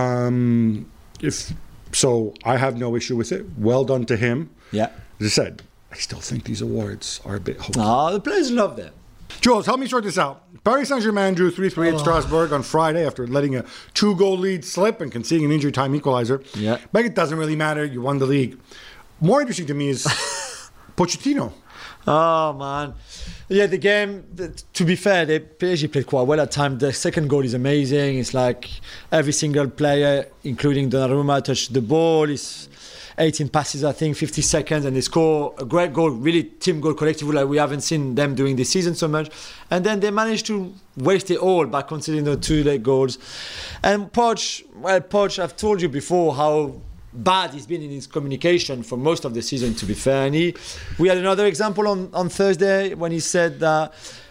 Um, if so, I have no issue with it. Well done to him. Yeah. As I said, I still think these awards are a bit hopeless. Oh, the players love them. Jules, help me sort this out. Paris Saint-Germain drew three three Oh. at Strasbourg on Friday after letting a two-goal lead slip and conceding an injury time equalizer. Yeah. But it doesn't really matter. You won the league. More interesting to me is Pochettino. Oh, man. Yeah, the game, the, to be fair, they, P S G played quite well at times. The second goal is amazing. It's like every single player, including Donnarumma, touched the ball. It's eighteen passes, I think, fifty seconds, and they score a great goal, really team goal collective, like we haven't seen them doing this season so much. And then they managed to waste it all by conceding the two late goals. And Poch, well, Poch, I've told you before how bad he's been in his communication for most of the season, to be fair. And he, we had another example on, on Thursday when he said that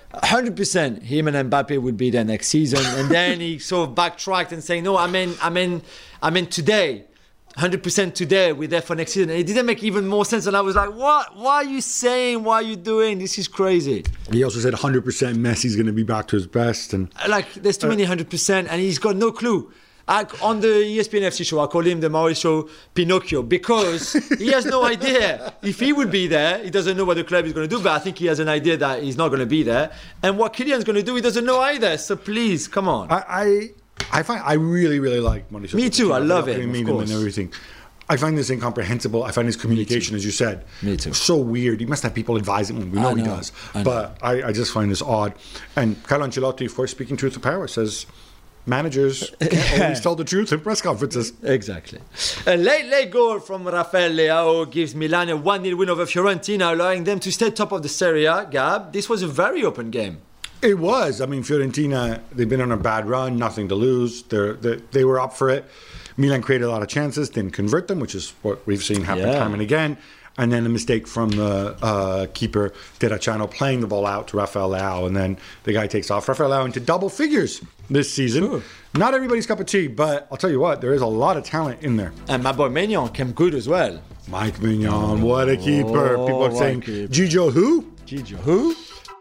one hundred percent him and Mbappe would be there next season. And then he sort of backtracked and saying, no, I mean, I mean, I mean today. one hundred percent today, we're there for next season. And it didn't make even more sense. And I was like, what? Why are you saying? Why are you doing? This is crazy. He also said one hundred percent Messi's going to be back to his best. And like, there's too many one hundred percent, and he's got no clue. I, on the E S P N F C show, I call him the Mauricio Pinocchio because he has no idea. If he would be there, he doesn't know what the club is going to do, but I think he has an idea that he's not going to be there. And what Kylian's going to do, he doesn't know either. So please, come on. I... I I find I really, really like Mauricio. Me too. I love it. I mean him and everything. I find this incomprehensible. I find his communication, as you said, Me too. so weird. He must have people advise him. We know, I know he does, I know. but I, I just find this odd. And Carlo Ancelotti, of course, speaking truth to power, says managers can't always tell the truth in press conferences. Exactly. A late, late goal from Rafael Leao gives Milan a one nil win over Fiorentina, allowing them to stay top of the Serie A. Gab, this was a very open game. It was. I mean, Fiorentina, they've been on a bad run, nothing to lose. They're, they they were up for it. Milan created a lot of chances, didn't convert them, which is what we've seen happen Yeah. time and again. And then a mistake from the uh, keeper, Terracciano, playing the ball out to Rafael Leao. And then the guy takes off. Rafael Leao into double figures this season. Ooh. Not everybody's cup of tea, but I'll tell you what, there is a lot of talent in there. And my boy Maignan came good as well. Mike Mignon, what a keeper. Oh, People are what saying, a keeper. Gigio who? Gigio who?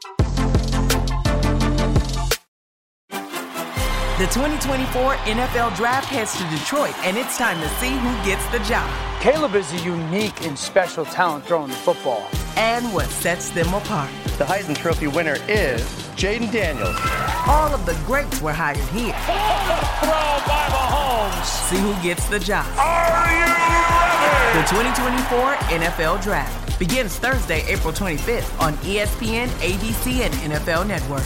The twenty twenty-four N F L Draft heads to Detroit, and it's time to see who gets the job Caleb is a unique and special talent throwing the football. and what sets them apart. The Heisman Trophy winner is Jaden Daniels. All of the greats were hired here. Throw by Mahomes. See who gets the job. Are you ready? The twenty twenty-four N F L Draft begins Thursday, April twenty-fifth on E S P N, A B C, and N F L Network.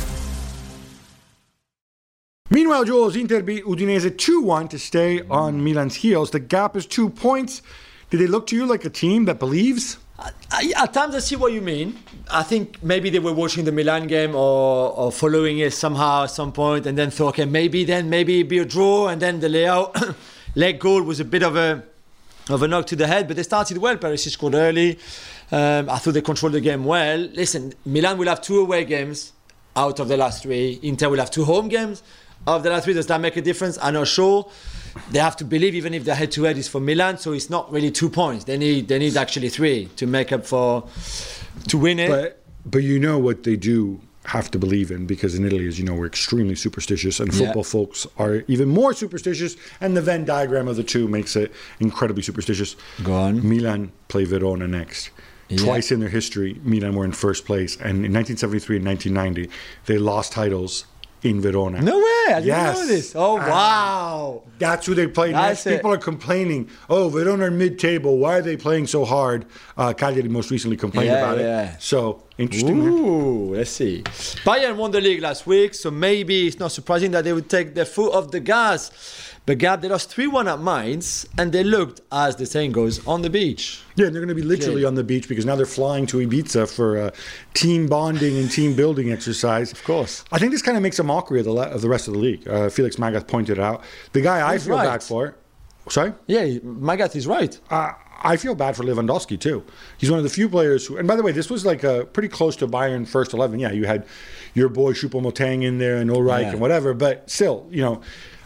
Meanwhile, Jules, Inter beat Udinese two one to stay on Milan's heels. The gap is two points. Did they look to you like a team that believes? I, at times I see what you mean. I think maybe they were watching the Milan game or, or following it somehow at some point and then thought, okay, maybe then maybe it'd be a draw, and then the Leao leg goal was a bit of a of a knock to the head, but they started well. Paris scored early. Um, I thought they controlled the game well. Listen, Milan will have two away games out of the last three. Inter will have two home games out of the last three. Does that make a difference? I'm not sure. They have to believe, even if the head-to-head is for Milan, so it's not really two points. They need they need actually three to make up for to win it. But but you know what they do have to believe in, because in Italy, as you know, we're extremely superstitious, and Yeah. football folks are even more superstitious, and the Venn diagram of the two makes it incredibly superstitious. Go on. Milan play Verona next. Yeah. Twice in their history, Milan were in first place, and in nineteen seventy-three and nineteen ninety, they lost titles in Verona. No way! I didn't Yes. know this. Oh, Ah. wow. That's who they play That's next. it. People are complaining, oh, Verona are mid-table. Why are they playing so hard? Uh, Cagliari most recently complained Yeah, about yeah. it. So, interesting. man. Ooh, let's see. Bayern won the league last week, so maybe it's not surprising that they would take their foot off the gas. But Gab, they lost three one at Mainz, and they looked, as the saying goes, on the beach. Yeah, and they're going to be literally Okay. on the beach, because now they're flying to Ibiza for a team bonding and team building exercise. Of course. I think this kind of makes a mockery of the, le- of the rest of the league. Uh, Felix Magath pointed it out. The guy I He's feel right. bad for... Sorry? Yeah, Magath is right. Uh, I feel bad for Lewandowski too. He's one of the few players who, and by the way, this was like a pretty close to Bayern first eleven. Yeah, you had your boy Choupo-Moting in there and Ulreich Yeah. and whatever, but still, you know,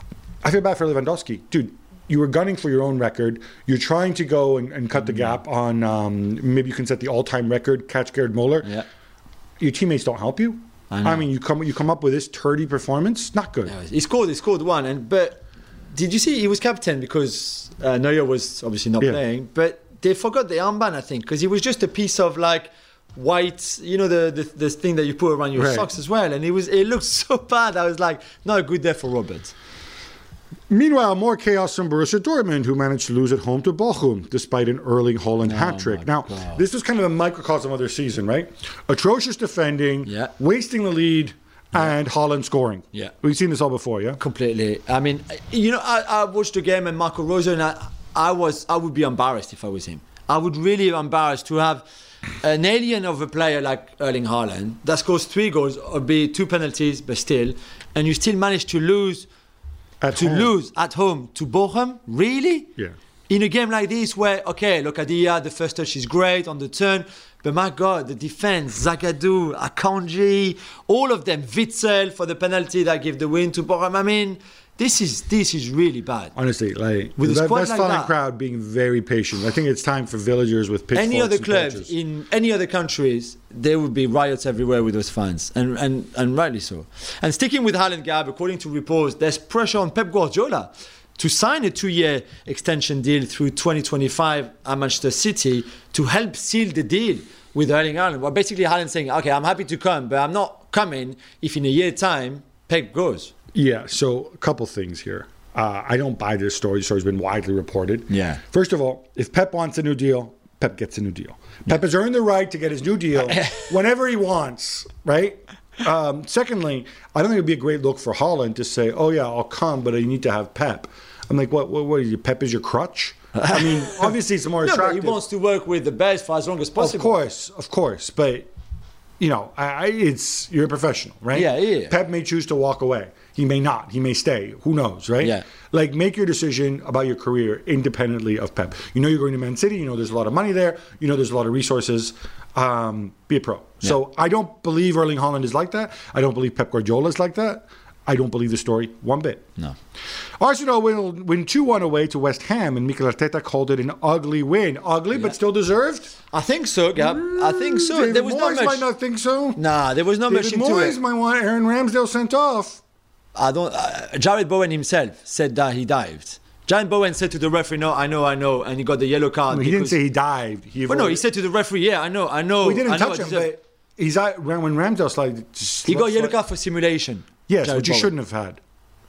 I feel bad for Lewandowski. Dude, you were gunning for your own record. You're trying to go and, and cut the gap on, um, maybe you can set the all-time record, catch Gerd Muller. Yeah. Your teammates don't help you. I know. I mean, you come you come up with this turdy performance, not good. He scored, he scored one. And But did you see he was captain because uh, Neuer was obviously not Yeah. playing, but they forgot the armband, I think, because it was just a piece of like white, you know, the, the the thing that you put around your Right. socks as well. And it was it looked so bad. I was like, not a good day for Robert. Meanwhile, more chaos from Borussia Dortmund, who managed to lose at home to Bochum, despite an Erling Haaland hat trick. my Now, God. this was kind of a microcosm of their season, right? Atrocious defending, Yeah. wasting the lead, and Haaland scoring. Yeah. We've seen this all before, yeah? Completely. I mean, you know, I, I watched the game and Marco Rose, and I, I was, I would be embarrassed if I was him. I would really be embarrassed to have an alien of a player like Erling Haaland that scores three goals, or be two penalties, but still, and you still manage to lose, At to home. lose at home to Bochum. Really? Yeah. in a game like this where, okay, Locadia, the first touch is great on the turn, but my God, the defense, Zagadou, Akanji, all of them, Witzel for the penalty that gave the win to Bochum. I mean, this is this is really bad. Honestly, like With a the squad like Westphalian that. crowd being very patient. I think it's time for villagers with pitchforks Any other and club torches. in any other countries, there would be riots everywhere with those fans, and, and, and rightly so. And sticking with Haaland, Gab, according to reports, there's pressure on Pep Guardiola to sign a two-year extension deal through twenty twenty-five at Manchester City to help seal the deal with Erling Haaland. Well, basically Haaland saying, okay, I'm happy to come, but I'm not coming if in a year time Pep goes. Yeah, so a couple things here. Uh, I don't buy this story. The story's been widely reported. Yeah. First of all, if Pep wants a new deal, Pep gets a new deal. Pep has earned the right to get his new deal whenever he wants, right? Um, secondly, I don't think it'd be a great look for Haaland to say, oh, yeah, I'll come, but I need to have Pep. I'm like, what, what, what are you, Pep is your crutch? I mean, obviously it's more No, but attractive. he wants to work with the best for as long as possible. Of course, of course. But, you know, I, I, it's you're a professional, right? Yeah, yeah. Pep may choose to walk away. He may not. He may stay. Who knows, right? Yeah. Like, make your decision about your career independently of Pep. You know you're going to Man City. You know there's a lot of money there. You know there's a lot of resources. Um, be a pro. Yeah. So I don't believe Erling Haaland is like that. I don't believe Pep Guardiola is like that. I don't believe the story one bit. No. Arsenal will win two one away to West Ham, and Mikel Arteta called it an ugly win. Ugly, but still deserved? I think so, Gab. I think so. David there was Moyes not much. might not think so. Nah, there was not much David into Moyes it. might want Aaron Ramsdale sent off. I don't. Uh, Jared Bowen himself said that he dived. Jared Bowen said to the referee, "No, I know, I know," and he got the yellow card. I mean, he didn't because- say he dived. He Well, no, he said to the referee, "Yeah, I know, I know." we didn't I know touch I him, deserve-" but he's out, when when Ramsdale slid. just he got a slipped- yellow card for simulation. Yes, Jared which he Bowen. shouldn't have had.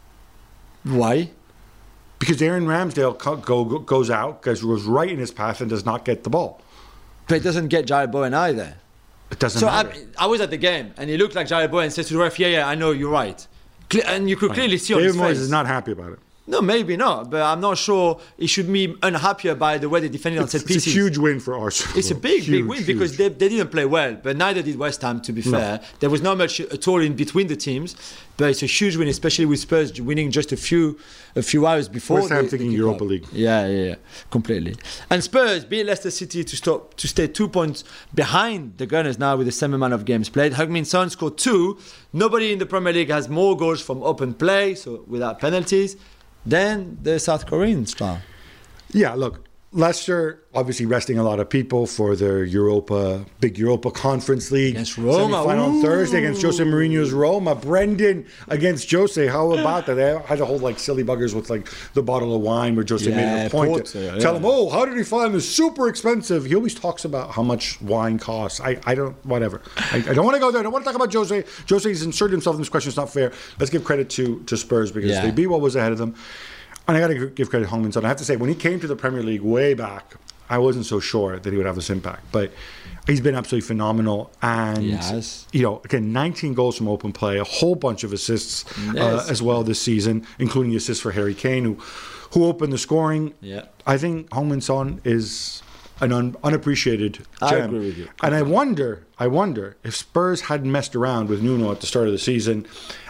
Why? Because Aaron Ramsdale co- go, go, goes out, goes right in his path, and does not get the ball. But it doesn't get Jared Bowen either. It doesn't So I, matter. I was at the game, and he looked like Jared Bowen said to the ref, "Yeah, yeah, I know, you're right," Cle- and you could clearly see on David his Moyes face. is not happy about it. No, maybe not, but I'm not sure he should be unhappier by the way they defended on It's, set it's a pieces. huge win for Arsenal. It's a big, Huge, big win because huge. they, they didn't play well, but neither did West Ham, to be fair. There was not much at all in between the teams, but it's a huge win, especially with Spurs winning just a few a few hours before. West Ham the- the thinking kickoff. Europa League. Yeah, yeah, yeah, completely. And Spurs beat Leicester City to stop to stay two points behind the Gunners now with the same amount of games played. Heung-min Son scored two. Nobody in the Premier League has more goals from open play, so without penalties, than the South Korean star. Yeah, look, Leicester obviously resting a lot of people for their Europa, big Europa Conference League. Against Roma. Semi-final on Ooh. Thursday against Jose Mourinho's Roma. Brendan against Jose. How about that? They had to hold like silly buggers with like the bottle of wine where Jose made Yeah, it a point Porto, to yeah. tell him, oh, how did he find this super expensive? He always talks about how much wine costs. I, I don't, whatever. I, I don't want to go there. I don't want to talk about Jose. Jose's inserted himself in this question. It's not fair. Let's give credit to, to Spurs because Yeah. they beat what was ahead of them. And I got to give credit to Heung-min Son. I have to say, when he came to the Premier League way back, I wasn't so sure that he would have this impact. But he's been absolutely phenomenal. And, Yes. you know, again, nineteen goals from open play, a whole bunch of assists uh, Yes. as well this season, including the assist for Harry Kane, who, who opened the scoring. Yeah. I think Heung-min Son is an un- unappreciated I gem. agree with you. And I wonder, I wonder if Spurs hadn't messed around with Nuno at the start of the season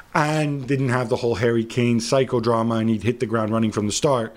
and didn't have the whole Harry Kane psychodrama and he'd hit the ground running from the start,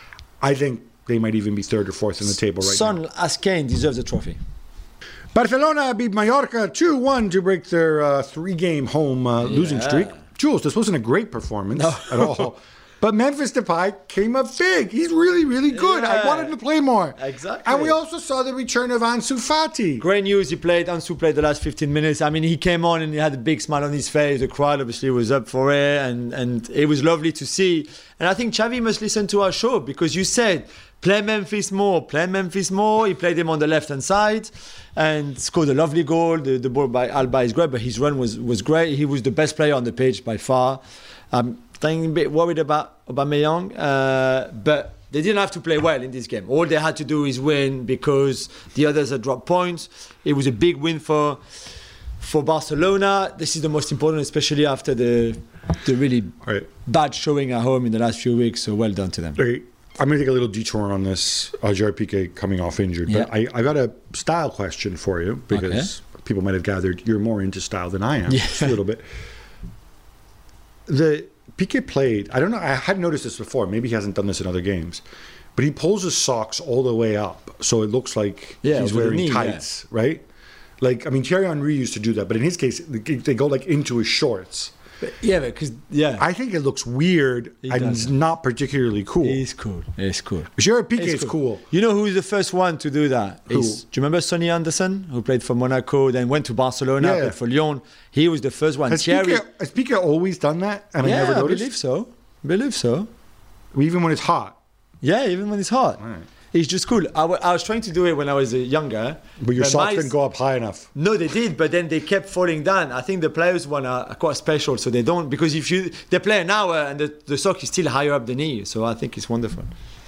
I think they might even be third or fourth in the table right Son, now. as Kane, deserves a trophy. Barcelona beat Mallorca two one to break their uh, three-game home uh, losing streak. Jules, this wasn't a great performance at all. But Memphis Depay came up big. He's really, really good. I Yeah. wanted him to play more. Exactly. And we also saw the return of Ansu Fati. Great news, he played, Ansu played the last fifteen minutes. I mean, he came on and he had a big smile on his face. The crowd obviously was up for it, and, and it was lovely to see. And I think Xavi must listen to our show because you said, play Memphis more, play Memphis more. He played him on the left-hand side and scored a lovely goal. The, the ball by Alba is great, but his run was, was great. He was the best player on the pitch by far. I'm a bit worried about Aubameyang, uh, but they didn't have to play well in this game. All they had to do is win because the others had dropped points. It was a big win for for Barcelona. This is the most important, especially after the the really All right. bad showing at home in the last few weeks. So well done to them. Okay, I'm going to take a little detour on this. Uh, Gerard Piqué coming off injured. But Yeah. I, I got a style question for you because people might have gathered you're more into style than I am. Yeah. Just a little bit. The Piqué played, I don't know, I hadn't noticed this before. Maybe he hasn't done this in other games. but he pulls his socks all the way up, so it looks like Yeah, he's over the wearing knee, tights, right? Like, I mean, Thierry Henry used to do that, but in his case, they go like into his shorts. Yeah, because yeah, I think it looks weird He and does. it's not particularly cool. it's cool. It's cool. Gerard Piqué It's is cool. You know who's the first one to do that? Who? Is- do you remember Sonny Anderson, who played for Monaco, then went to Barcelona, Yeah. played for Lyon? He was the first one. Has Thierry, Piqué, has Piqué always done that? And I yeah, never I noticed? believe so. believe so. Even when it's hot. Yeah, even when it's hot. Right. It's just cool. I, w- I was trying to do it when I was uh, younger. But your but socks my- didn't go up high enough. No, they did, but then they kept falling down. I think the players one are, are quite special, so they don't, because if you they play an hour and the, the sock is still higher up the knee, so I think it's wonderful.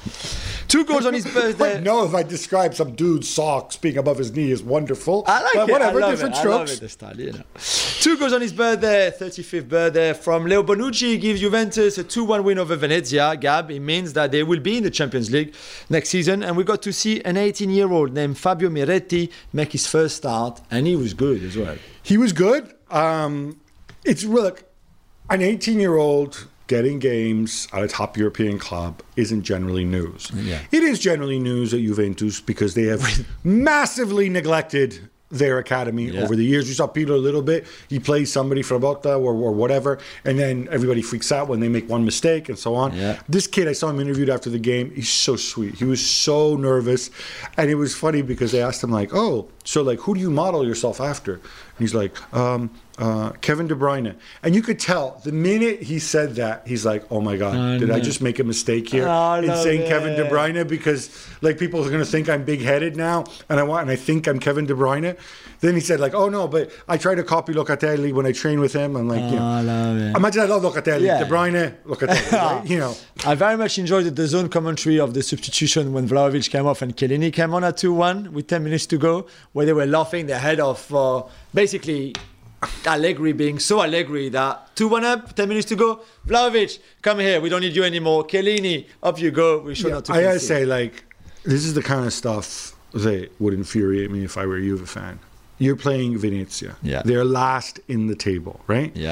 Two goals on his birthday. I know if I describe some dude's socks being above his knee is wonderful. I like but it. whatever, I love different it. strokes. I love it, the style, you know. Two goals on his birthday, thirty-fifth birthday from Leo Bonucci gives Juventus a two one win over Venezia. Gab, it means that they will be in the Champions League next season. And we got to see an eighteen-year-old named Fabio Miretti make his first start, and he was good as well. He was good. Um, it's look, an eighteen-year-old getting games at a top European club isn't generally news. Yeah. It is generally news at Juventus because they have massively neglected their academy Yeah. over the years. We saw Peter a little bit. He plays somebody from Botta or, or whatever, and then everybody freaks out when they make one mistake and so on. Yeah. This kid, I saw him interviewed after the game. He's so sweet. He was so nervous, and it was funny because they asked him like, "Oh, so like, who do you model yourself after?" And he's like, um, uh, "Kevin De Bruyne." And you could tell the minute he said that, he's like, "Oh my God, I did I know. just make a mistake here Oh, I in love saying it. Kevin De Bruyne because like people are going to think I'm big-headed now, and I want and I think I'm Kevin De Bruyne." Then he said like, "Oh no, but I try to copy Locatelli when I train with him." I'm like, you know, I love it. imagine I love Locatelli, Yeah. De Bruyne, Locatelli, right? You know. I very much enjoyed the, the zone commentary of the substitution when Vlahovic came off and Chiellini came on at two one with ten minutes to go, where they were laughing their head off for basically Allegri being so Allegri that two one up, ten minutes to go, Vlahovic, come here, we don't need you anymore. Chiellini, up you go, we should Yeah, not to I gotta concede. say, like, this is the kind of stuff that would infuriate me if I were a Juve fan. You're playing Venezia. Yeah. They're last in the table, right? Yeah.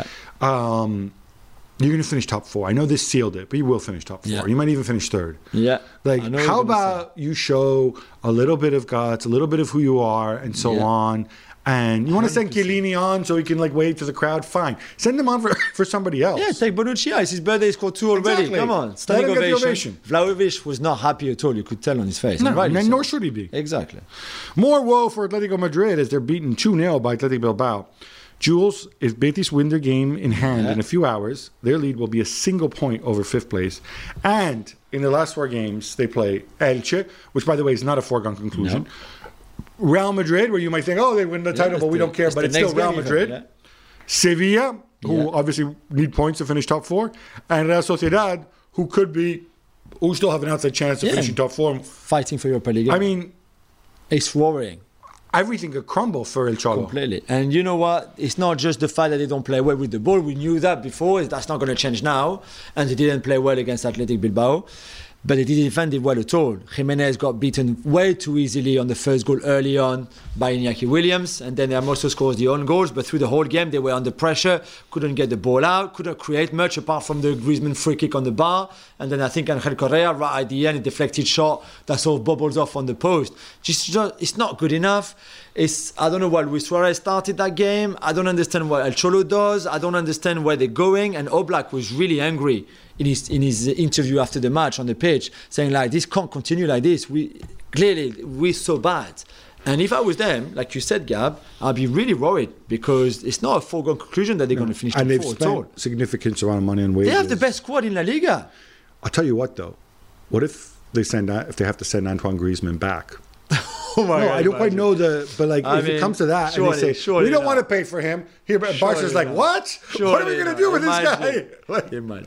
Um, you're going to finish top four. I know this sealed it, but you will finish top four. Yeah. You might even finish third. Yeah. Like, I know what how you're gonna about you show a little bit of guts, a little bit of who you are, and so Yeah. on. And you want to send one hundred percent. Chiellini on so he can, like, wave to the crowd? Fine. Send him on for, for somebody else. Yeah, take Bonucci. It's his birthday. He scored two already. Exactly. Come on, standing Let him get the ovation. ovation. Vlahovic was not happy at all. You could tell on his face. No, And rightly and so. nor should he be. Exactly. More woe for Atletico Madrid as they're beaten two nil by Athletic Bilbao. Jules, if Betis win their game in hand Yeah. in a few hours, their lead will be a single point over fifth place. And in the last four games, they play Elche, which, by the way, is not a foregone conclusion. No. Real Madrid, where you might think, oh, they win the title, it's but we the- don't care, it's but the it's still next Real game even, Madrid. yeah. Sevilla, who Yeah. obviously need points to finish top four. And Real Sociedad, who could be, who still have an outside chance of Yeah. finishing top four. Fighting for Europa League. I mean, it's worrying. everything could crumble for El Cholo. Completely. And you know what? It's not just the fact that they don't play well with the ball. We knew that before. That's not going to change now. And they didn't play well against Athletic Bilbao. But they didn't defend it well at all. Jimenez got beaten way too easily on the first goal early on by Iñaki Williams. And then they also scored the own goals. But through the whole game, they were under pressure, couldn't get the ball out, couldn't create much apart from the Griezmann free kick on the bar. And then I think Angel Correa, right at the end, a deflected shot that sort of bubbles off on the post. Just, just it's not good enough. It's, I don't know why Luis Suarez started that game. I don't understand what El Cholo does. I don't understand where they're going. And Oblak was really angry in his in his interview after the match on the pitch, saying like, this can't continue like this. We clearly we're so bad. And if I was them, like you said, Gab, I'd be really worried because it's not a foregone conclusion that they're going to finish top And they've four at all. spent significant amount of money on wages. They have the best squad in La Liga. I'll tell you what, though. What if they send if they have to send Antoine Griezmann back? Oh my No, God, I don't quite imagine. know the, but like I if mean, it comes to that, surely- and they say surely we don't not. want to pay for him, here, but Surely Barca's like, not. what? what are we Surely going to not. do with this Imagine. guy? Like, Imagine.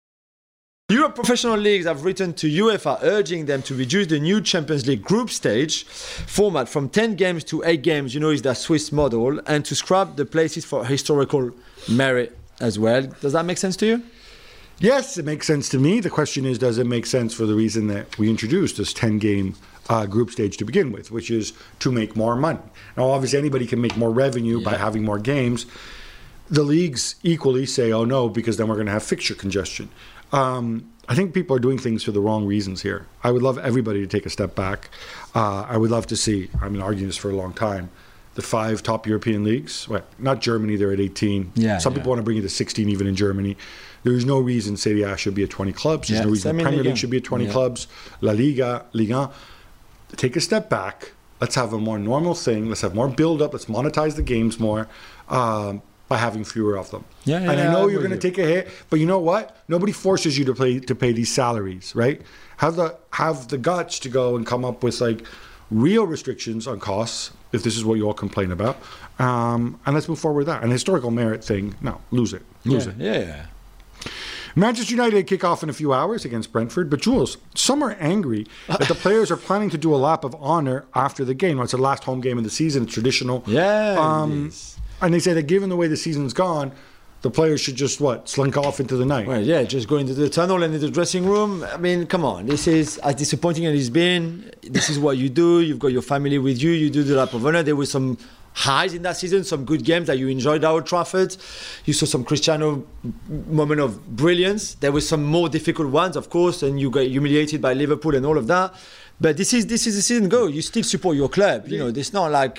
Europe professional leagues have written to UEFA urging them to reduce the new Champions League group stage format from ten games to eight games, you know, is their Swiss model, and to scrap the places for historical merit as well. Does that make sense to you? yes, it makes sense to me. The question is, does it make sense for the reason that we introduced this ten-game uh, group stage to begin with, which is to make more money? Now, obviously, anybody can make more revenue by Yeah. having more games. The leagues equally say, oh no, because then we're going to have fixture congestion. Um, I think people are doing things for the wrong reasons here. I would love everybody to take a step back. Uh, I would love to see, I've been arguing this for a long time, the five top European leagues. Well, not Germany, they're at eighteen. Yeah, Some yeah. people want to bring it to sixteen even in Germany. There's no reason Serie A should be at twenty clubs. There's Yeah, no reason same the in Premier Ligue League one. should be at twenty Yeah. clubs. La Liga, Ligue one. Take a step back. Let's have a more normal thing. Let's have more build-up. Let's monetize the games more um, by having fewer of them. Yeah, yeah, and I yeah, know I'm you're with going to you. take a hit, but you know what? Nobody forces you to pay to pay these salaries, right? Have the have the guts to go and come up with like real restrictions on costs, if this is what you all complain about, um, and let's move forward with that. An historical merit thing, no, lose it, lose yeah, it. yeah, yeah. Manchester United kick off in a few hours against Brentford, but Jules, some are angry that the players are planning to do a lap of honor after the game. Well, it's the last home game of the season, it's traditional. Yeah, Um, it is. and they say that given the way the season's gone, the players should just, what, slink off into the night. Well, yeah, just go into the tunnel and into the dressing room. I mean, come on. This is as disappointing as it's been. This is what you do. You've got your family with you. You do the lap of honor. There were some highs in that season, some good games that you enjoyed at Old Trafford. You saw some Cristiano moment of brilliance. There were some more difficult ones, of course, and you got humiliated by Liverpool and all of that. But this is this is the season go. You still support your club. You know, it's not like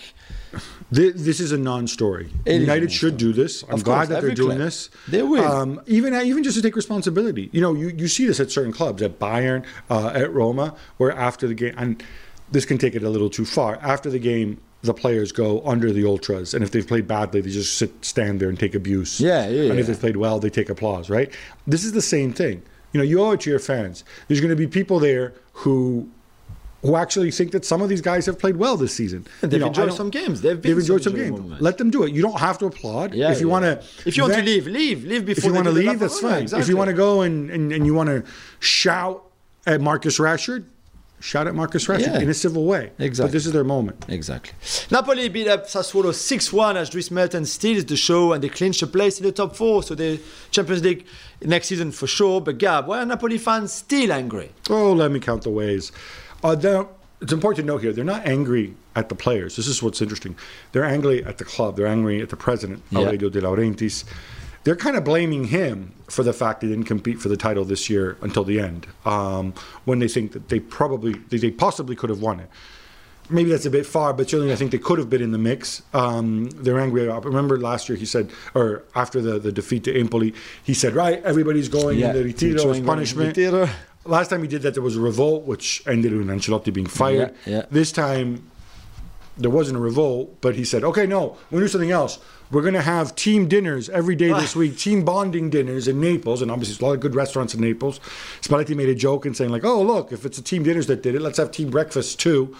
Thi- This is a non-story. It is United a should do this. I'm Of glad course, that they're every doing club. this. They will. Um, even even just to take responsibility. You know, you, you see this at certain clubs, at Bayern, uh, at Roma, where after the game, and this can take it a little too far. After the game, the players go under the ultras, and if they've played badly, they just sit, stand there and take abuse. Yeah, yeah, And if yeah. they've played well, they take applause. Right? This is the same thing. You know, you owe it to your fans. There's going to be people there who. Who actually think that some of these guys have played well this season? They've You know, I enjoyed don't- some games. They've been They've enjoyed some some games. enjoyable moments. Let them do it. You don't have to applaud. Yeah, if you yeah. want to, If you want to leave, leave, leave before If you they want to do the leave, lap that's of honor. fine. If Exactly. you want to go and, and, and you want to shout at Marcus Rashford, shout at Marcus Rashford Yeah. in a civil way. Exactly. But this is their moment. Exactly. Napoli beat up Sassuolo six one as Dries Mertens steals the show and they clinch a place in the top four. So the Champions League next season for sure. But Gab, why are Napoli fans still angry? Oh, let me count the ways. Uh, they're- it's important to note here, they're not angry at the players. This is what's interesting. They're angry at the club. They're angry at the president, Yeah. Aurelio De Laurentiis. They're kind of blaming him for the fact they didn't compete for the title this year until the end, um, when they think that they probably, they, they possibly could have won it. Maybe that's a bit far, but certainly I think they could have been in the mix. Um, they're angry. I remember last year he said, or after the, the defeat to Empoli, he said, right, everybody's going in the retiro as punishment. Retiro. Last time he did that, there was a revolt, which ended in Ancelotti being fired. Yeah, yeah. This time, there wasn't a revolt, but he said, okay, no, we'll do something else. We're going to have team dinners every day this week, team bonding dinners in Naples, and obviously there's a lot of good restaurants in Naples. Spalletti made a joke and saying like, oh, look, if it's the team dinners that did it, let's have team breakfast too.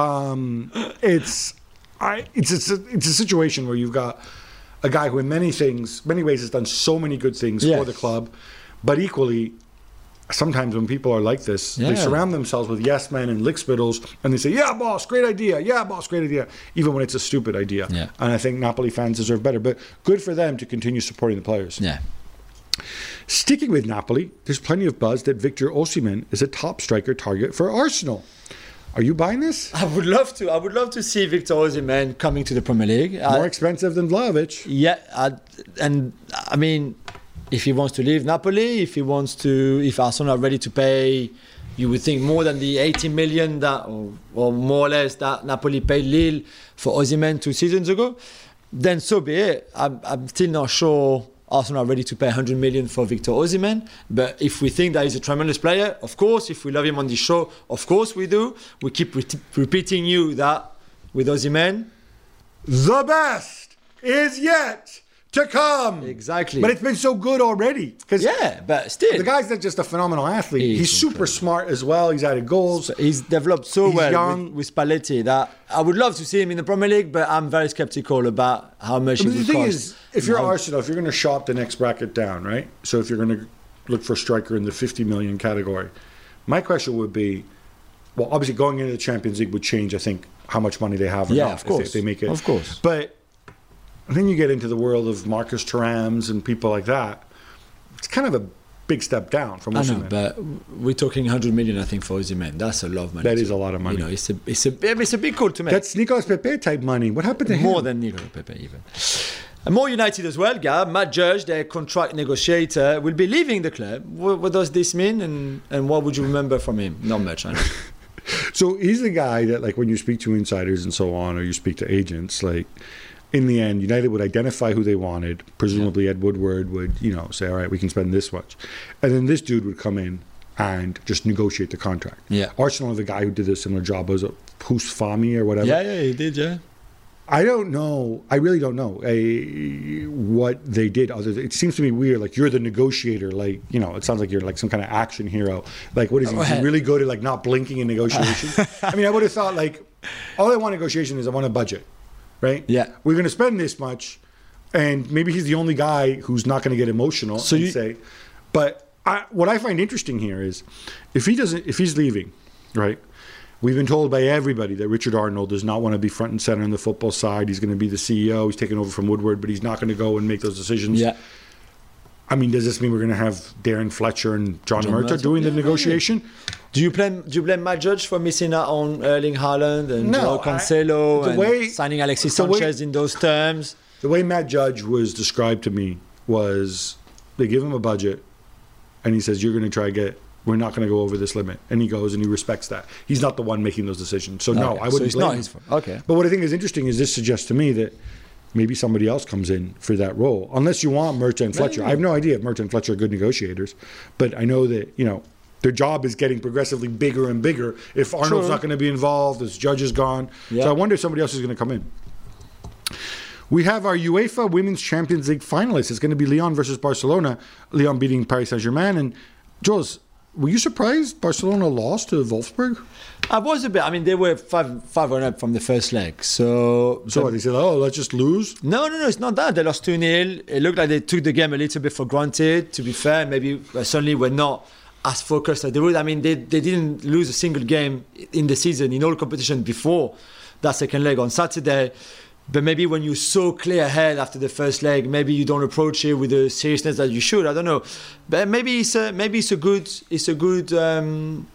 Um, it's, I, it's, a, it's a situation where you've got a guy who in many things, many ways has done so many good things Yes. for the club, but equally, sometimes when people are like this, Yeah. they surround themselves with yes men and lickspittles, and they say, yeah, boss, great idea. Yeah, boss, great idea. Even when it's a stupid idea. Yeah. And I think Napoli fans deserve better. But good for them to continue supporting the players. Yeah. Sticking with Napoli, there's plenty of buzz that Victor Osimhen is a top striker target for Arsenal. Are you buying this? I would love to. I would love to see Victor Osimhen coming to the Premier League. More I- expensive than Vlahovic. Yeah, I, and I mean, if he wants to leave Napoli, if he wants to, if Arsenal are ready to pay, you would think more than the eighty million that, or, or more or less that Napoli paid Lille for Osimhen two seasons ago, then so be it. I'm, I'm still not sure Arsenal are ready to pay one hundred million for Victor Osimhen. But if we think that he's a tremendous player, of course. If we love him on the show, of course we do. We keep re- repeating you that with Osimhen. The best is yet to come. Exactly. But it's been so good already. Because Yeah, but still. the guy's not just a phenomenal athlete. He's He's, super incredible. smart as well. He's added goals. He's developed so He's well young. with, with Spalletti that I would love to see him in the Premier League, but I'm very skeptical about how much it But the would thing cost. is, if you're Now- Arsenal, if you're going to shop the next bracket down, right? So if you're going to look for a striker in the fifty million category, my question would be, well, obviously going into the Champions League would change, I think, how much money they have or Yeah, not of if they- course. if they make it. Of course. But then you get into the world of Marcus Thurams and people like that. It's kind of a big step down from I know, Osimhen. but we're talking one hundred million, I think, for Osimhen. That's a lot of money. That to- is a lot of money. You know, it's a, it's a, it's a big call to make. That's Nicolas Pepe type money. What happened to him? More than Nicolas Pepe, even. And more United as well, Gab. Matt Judge, their contract negotiator, will be leaving the club. What, what does this mean, and, and what would you remember from him? Not much, I know. So he's the guy that, like, when you speak to insiders and so on, or you speak to agents, like, in the end, United would identify who they wanted. Presumably, Ed Woodward would, you know, say, all right, we can spend this much. And then this dude would come in and just negotiate the contract. Yeah. Arsenal, the guy who did a similar job was Husfami or whatever. Yeah, yeah, he did, yeah. I don't know. I really don't know a, what they did. Other than, it seems to me weird. Like, you're the negotiator. Like, you know, it sounds like you're like some kind of action hero. Like, what is he? Is he really good at like not blinking in negotiations? I mean, I would have thought like, all I want in negotiation is I want a budget, right? Yeah. We're going to spend this much, and maybe he's the only guy who's not going to get emotional So and you- say. But I, what I find interesting here is, if he doesn't, if he's leaving, right? We've been told by everybody that Richard Arnold does not want to be front and center on the football side. He's going to be the C E O. He's taking over from Woodward, but he's not going to go and make those decisions. Yeah. I mean, does this mean we're going to have Darren Fletcher and John, John Murtaugh Murtaugh? doing the Yeah, negotiation? Do you blame Do you blame Matt Judge for missing out on Erling Haaland and No, Joao Cancelo I- the and way- signing Alexis the way- Sanchez in those terms? The way Matt Judge was described to me was they give him a budget, and he says, you're going to try to get, we're not going to go over this limit. And he goes and he respects that. He's not the one making those decisions. So, no, Okay, I so wouldn't it's blame not him. his fault. Okay. But what I think is interesting is this suggests to me that maybe somebody else comes in for that role. Unless you want Murtaugh and Fletcher. I have no idea if Murtaugh and Fletcher are good negotiators. But I know that, you know, their job is getting progressively bigger and bigger. If Arnold's True. not going to be involved, this Judge is gone. Yeah. So I wonder if somebody else is going to come in. We have our UEFA Women's Champions League finalists. It's going to be Lyon versus Barcelona. Lyon beating Paris Saint-Germain. And Jules, were you surprised Barcelona lost to Wolfsburg? I was a bit. I mean, they were five five one up from the first leg. So, So they said, oh, let's just lose? no, no, no. It's not that. They lost two nil. It looked like they took the game a little bit for granted. To be fair, maybe uh, suddenly we're not as focused as they would. I mean, they they didn't lose a single game in the season in all competition before that second leg on Saturday. But maybe when you're so clear ahead after the first leg, maybe you don't approach it with the seriousness that you should. I don't know, but maybe it's a maybe it's a good it's a good um,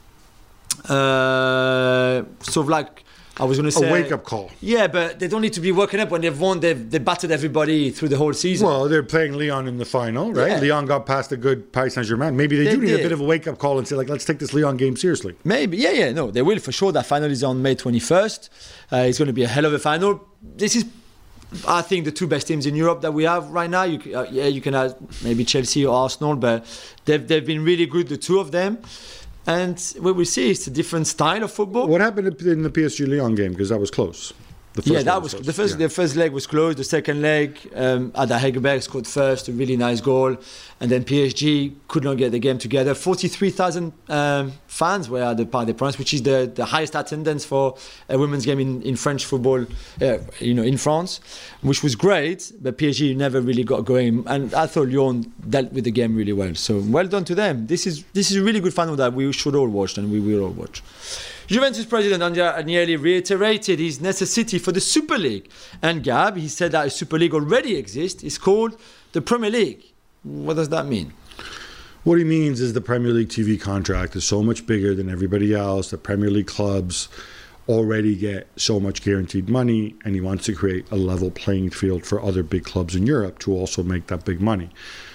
uh, sort of like I was going to say A wake-up call. Yeah, but they don't need to be woken up when they've won. They've they battered everybody through the whole season. Well, they're playing Lyon in the final, right? Yeah. Lyon got past a good Paris Saint-Germain. Maybe they, They do need a did. bit of a wake-up call and say, like, let's take this Lyon game seriously. Maybe, yeah, yeah, no, they will for sure. That final is on May twenty-first. Uh, it's going to be a hell of a final. This is, I think, the two best teams in Europe that we have right now. You, c- uh, yeah, you can have maybe Chelsea or Arsenal, but they've they've been really good, the two of them. And what we see is a different style of football. What happened in the P S G Lyon game? Because that was close. The Yeah, leg that was close. the first. Yeah. The first leg was close. The second leg, um, Ada Hegerberg scored first, a really nice goal, and then P S G could not get the game together. Forty-three thousand um, fans were at the Parc des Princes, which is the, the highest attendance for a women's game in, in French football, uh, you know, in France, which was great. But P S G never really got going, and I thought Lyon dealt with the game really well. So well done to them. This is this is a really good final that we should all watch, and we will all watch. Juventus president Andrea Agnelli reiterated his necessity for the Super League. And Gab, he said that a Super League already exists. It's called the Premier League. What does that mean? What he means is the Premier League T V contract is so much bigger than everybody else. The Premier League clubs already get so much guaranteed money, and he wants to create a level playing field for other big clubs in Europe to also make that big money.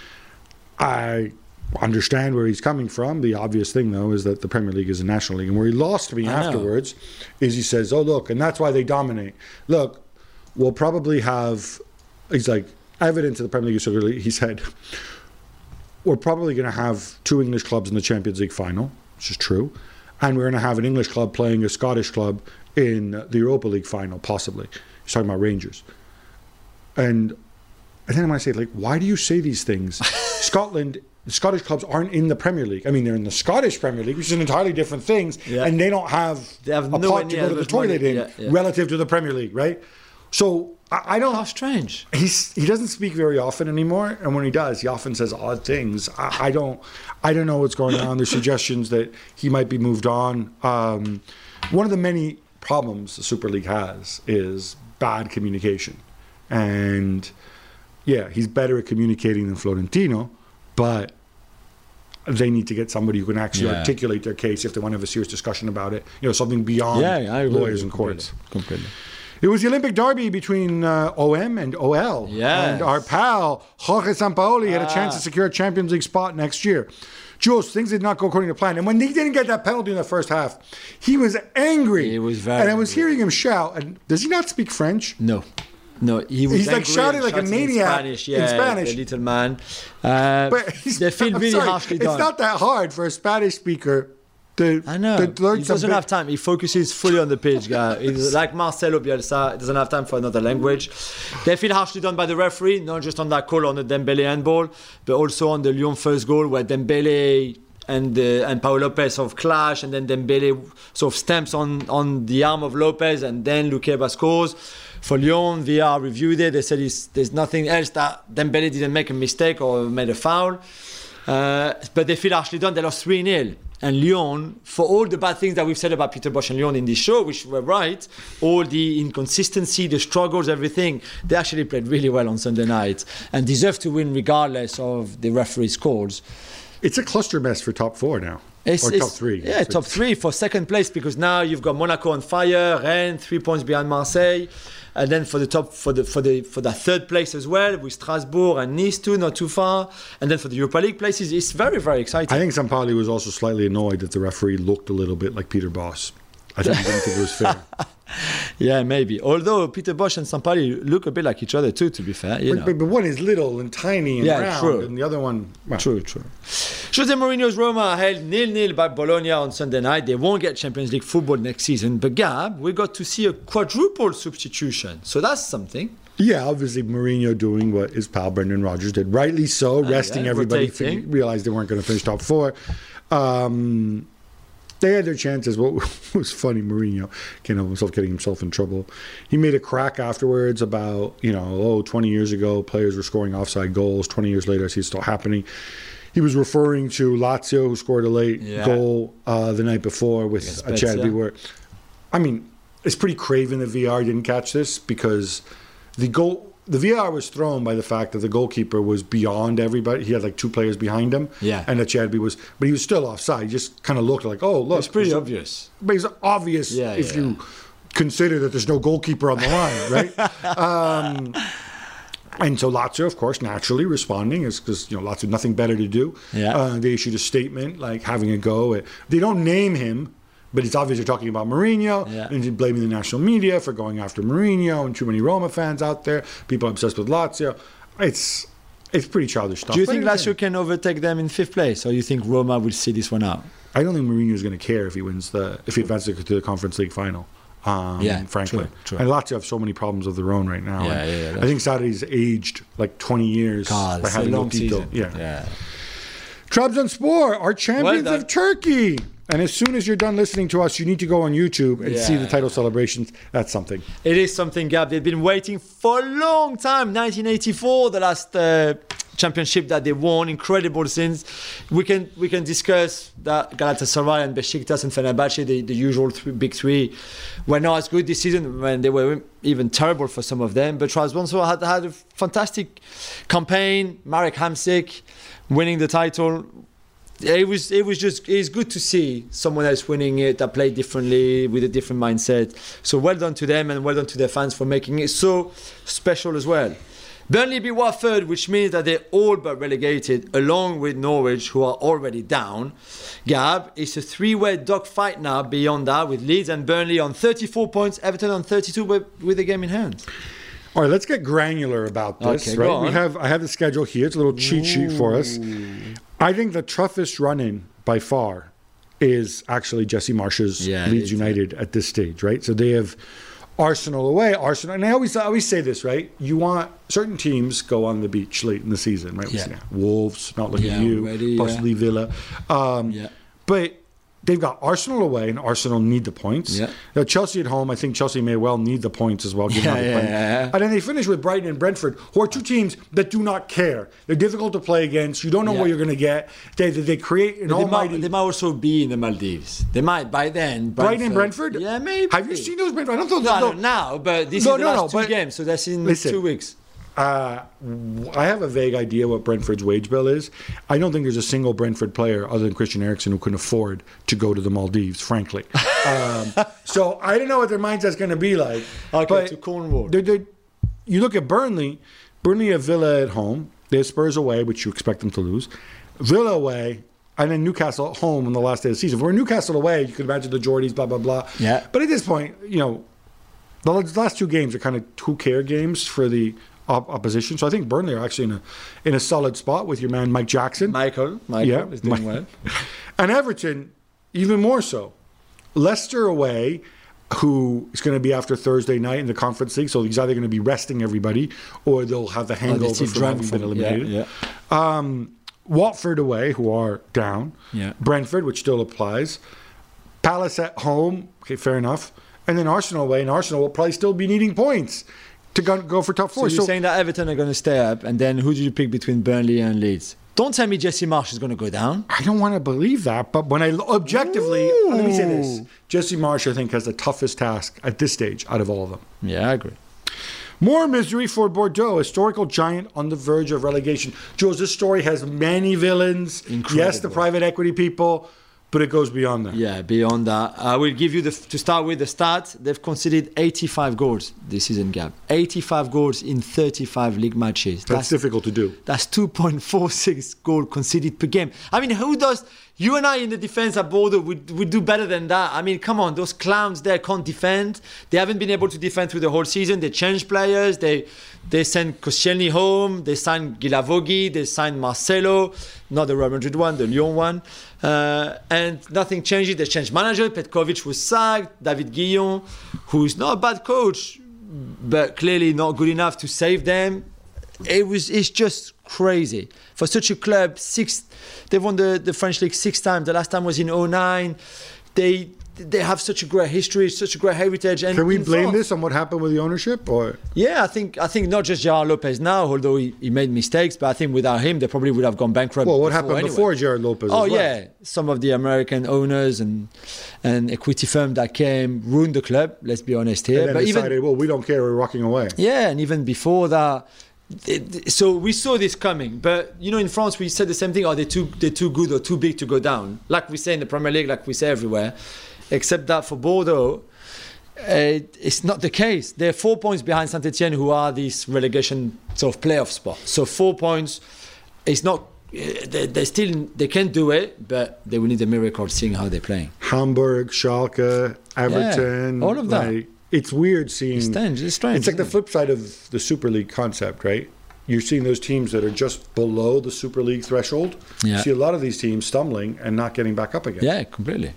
I understand where he's coming from. The obvious thing, though, is that the Premier League is a national league. And where he lost me I know. afterwards is he says, oh, look, and that's why they dominate. Look, we'll probably have, he's like, evidence of the Premier League is so good. He said, we're probably going to have two English clubs in the Champions League final, which is true. And we're going to have an English club playing a Scottish club in the Europa League final, possibly. He's talking about Rangers. And, and then I say, like, why do you say these things? Scotland, the Scottish clubs aren't in the Premier League. I mean, they're in the Scottish Premier League, which is an entirely different thing. Yeah. And they don't have, They have a nowhere pot to near go to the as much money. toilet in Yeah, yeah. relative to the Premier League, right? So I, I don't... How strange. He's, he doesn't speak very often anymore, and when he does, he often says odd things. I, I don't, I don't know what's going on. There's suggestions that he might be moved on. Um, one of the many problems the Super League has is bad communication, and yeah, he's better at communicating than Florentino, but they need to get somebody who can actually Yeah. articulate their case if they want to have a serious discussion about it. You know, something beyond Yeah, I agree lawyers with and you courts. completely. completely. It was the Olympic derby between uh, O M and O L. Yes. And our pal, Jorge Sampaoli, had a chance to secure a Champions League spot next year. Jules, things did not go according to plan. And when he didn't get that penalty in the first half, he was angry. He was very And I was angry. hearing him shout. And does he not speak French? No. No, he was He's, like, angry shouting and like a shouting maniac in Spanish. Yeah, in Spanish. the little man. Uh, But he's, they feel I'm really sorry, harshly it's done. not that hard for a Spanish speaker to, I know. to learn He some doesn't bit- have time. He focuses fully on the pitch, guy. He's like Marcelo Bielsa. He doesn't have time for another language. They feel harshly done by the referee, not just on that call on the Dembele handball, but also on the Lyon first goal where Dembele and uh, and Paul Lopez sort of clash, and then Dembele sort of stamps on, on the arm of Lopez, and then Lukeba scores. For Lyon, V R reviewed it. They said it's, there's nothing else that Dembele didn't make a mistake or made a foul. Uh, but they feel harshly done. They lost three nil. And Lyon, for all the bad things that we've said about Peter Bosch and Lyon in this show, which were right, all the inconsistency, the struggles, everything, they actually played really well on Sunday night and deserve to win regardless of the referee's calls. It's a cluster mess for top four now. It's, or it's, top three. Yeah, It's- top three for second place, because now you've got Monaco on fire, Rennes three points behind Marseille, and then for the top for the for the for the third place as well with Strasbourg and Nice too, not too far, and then for the Europa League places, it's very very exciting. I think Sampaoli was also slightly annoyed that the referee looked a little bit like Peter Bosz. I think he didn't think it was fair. Yeah, maybe. Although Peter Bosch and Sampaoli look a bit like each other too, to be fair. You know. But, but, but one is little and tiny and Yeah, round, true. and the other one, well, True, true. Jose Mourinho's Roma held nil-nil by Bologna on Sunday night. They won't get Champions League football next season. But Gab, we got to see a quadruple substitution. So that's something. Yeah, obviously Mourinho doing what his pal Brendan Rodgers did, rightly so, resting yeah, everybody. rotating. Fin- realized they weren't going to finish top four. Um, they had their chances. What was funny, Mourinho can't help himself getting himself in trouble. He made a crack afterwards about, you know, oh, twenty years ago, players were scoring offside goals. twenty years later, I see it's still happening. He was referring to Lazio, who scored a late Yeah. goal uh, the night before with Against a Chadby. Spezia. Where, I mean, it's pretty craven that V R didn't catch this, because the goal, the V R was thrown by the fact that the goalkeeper was beyond everybody. He had like two players behind him. Yeah. And that Chadby was, but he was still offside. He just kind of looked like, oh, look. It's pretty there's- obvious. But it's obvious Yeah, if yeah. you consider that there's no goalkeeper on the line, right? um, and so Lazio, of course, naturally responding is because, you know, Lazio nothing better to do. Yeah. Uh, they issued a statement like having a go at, they don't name him, but it's obvious they're talking about Mourinho, Yeah. and blaming the national media for going after Mourinho, and too many Roma fans out there, people obsessed with Lazio. It's it's pretty childish stuff. Do you But think again, Lazio can overtake them in fifth place, or you think Roma will see this one out? I don't think Mourinho is going to care if he wins the if he advances to the Conference League final. Um, Yeah, frankly, true, true. and Lazio have so many problems of their own right now. Yeah, And yeah, yeah, I that's- think Saturday's aged like twenty years God, by it's a having long no Tito. season. Yeah. yeah. Trabzonspor are champions Well done. of Turkey. And as soon as you're done listening to us, you need to go on YouTube and see Yeah. the title celebrations. That's something. It is something, Gab. They've been waiting for a long time. nineteen eighty-four, the last uh, championship that they won. Incredible scenes. We can we can discuss that Galatasaray and Besiktas and Fenerbahce, the, the usual three, big three, were not as good this season, when they were even terrible for some of them. But Trabzonspor had had a fantastic campaign. Marek Hamsik winning the title. It was it was just it's good to see someone else winning it that played differently with a different mindset. So well done to them, and well done to their fans for making it so special as well. Burnley beat Watford, which means that they're all but relegated, along with Norwich, who are already down. Gab, it's a three-way dogfight now beyond that, with Leeds and Burnley on thirty-four points, Everton on thirty-two with, with the game in hand. All right, let's get granular about this. Okay, right? go We on. have I have the schedule here. It's a little cheat sheet for us. I think the toughest run-in by far is actually Jesse Marsh's Yeah, Leeds it's- United at this stage, right? So they have Arsenal away. Arsenal, and I always I always say this, right? You want certain teams go on the beach late in the season, right? We Yeah. see Wolves, not looking Yeah, at you, already, possibly yeah. Villa, um, Yeah. but. They've got Arsenal away, and Arsenal need the points. Yeah. Now, Chelsea at home, I think Chelsea may well need the points as well. given how Yeah, they're yeah, playing. yeah. And then they finish with Brighton and Brentford, who are two teams that do not care. They're difficult to play against. You don't know Yeah. what you're going to get. They, they, they create an But they, almighty... might, they might also be in the Maldives. They might by then. Brighton and Brentford? Yeah, maybe. Have you seen those Brentford? I don't know. No, no, now, but this No, is the no, last no, two but- games, so that's in Listen. two weeks. Uh, I have a vague idea what Brentford's wage bill is. I don't think there's a single Brentford player other than Christian Eriksen who can afford to go to the Maldives, frankly. um, so I don't know what their mindset's going to be like. Okay, but to Cornwall. They're, they're, you look at Burnley. Burnley have Villa at home. They have Spurs away, which you expect them to lose. Villa away. And then Newcastle at home on the last day of the season. If we're Newcastle away, you can imagine the Geordies, blah, blah, blah. Yeah. But at this point, you know, the last two games are kind of two-care games for the op- opposition. So I think Burnley are actually in a in a solid spot with your man Mike Jackson. Michael. Michael Yeah, is doing Mike- well. And Everton, even more so. Leicester away, who is going to be after Thursday night in the Conference League. So he's either going to be resting everybody or they'll have the Oh, they hangover still from drunk having been from- eliminated. Yeah, yeah. Um, Watford away, who are down. Yeah. Brentford, which still applies. Palace at home. Okay, fair enough. And then Arsenal away, and Arsenal will probably still be needing points to go, go for top So four. you're saying that Everton are going to stay up, and then who do you pick between Burnley and Leeds? Don't tell me Jesse Marsh is going to go down. I don't want to believe that, but when I objectively, let me say this: Jesse Marsh, I think, has the toughest task at this stage out of all of them. Yeah, I agree. More misery for Bordeaux, historical giant on the verge of relegation. Jules, this story has many villains. Incredible. Yes, the private equity people, but it goes beyond that. Yeah, beyond that, I will give you the to start with the stats. They've conceded eighty-five goals this season, Gab. eighty-five goals in thirty-five league matches. That's, difficult to do. That's two point four six goals conceded per game. I mean, who does? You and I in the defense at Bordeaux would, would do better than that. I mean, come on, those clowns there can't defend. They haven't been able to defend through the whole season. They changed players. They they sent Koscielny home. They signed Guilavogui. They signed Marcelo, not the Real Madrid one, the Lyon one. Uh, and nothing changed. They changed manager. Petkovic was sacked. David Guillon, who's not a bad coach, but clearly not good enough to save them. It was. It's just crazy for such a club. Six, they've won the, the French league six times. The last time was in oh nine. They they have such a great history, such a great heritage. And Can we in blame France- this on what happened with the ownership, or Yeah, I think I think not just Gerard Lopez now, although he, he made mistakes, but I think without him they probably would have gone bankrupt. well, what before happened anyway. before Jared Lopez? Oh as well? yeah, some of the American owners and and equity firm that came ruined the club. Let's be honest here. And then but decided, even well, we don't care, we're walking away. yeah, and even before that, it- so we saw this coming. But you know, in France, we said the same thing: oh, they're too they're too good or too big to go down. Like we say in the Premier League, like we say everywhere, except that for Bordeaux, uh, it's not the case. They're four points behind Saint-Etienne, who are this relegation sort of playoff spot. So four points. It's not. They, they still they can do it, but they will need a miracle seeing how they're playing. Hamburg, Schalke, Everton, all of that. like, it's weird seeing. It's strange. It's strange. It's like the isn't it? flip side of the Super League concept, right? You're seeing those teams that are just below the Super League threshold. Yeah. You see a lot of these teams stumbling and not getting back up again. Yeah, completely.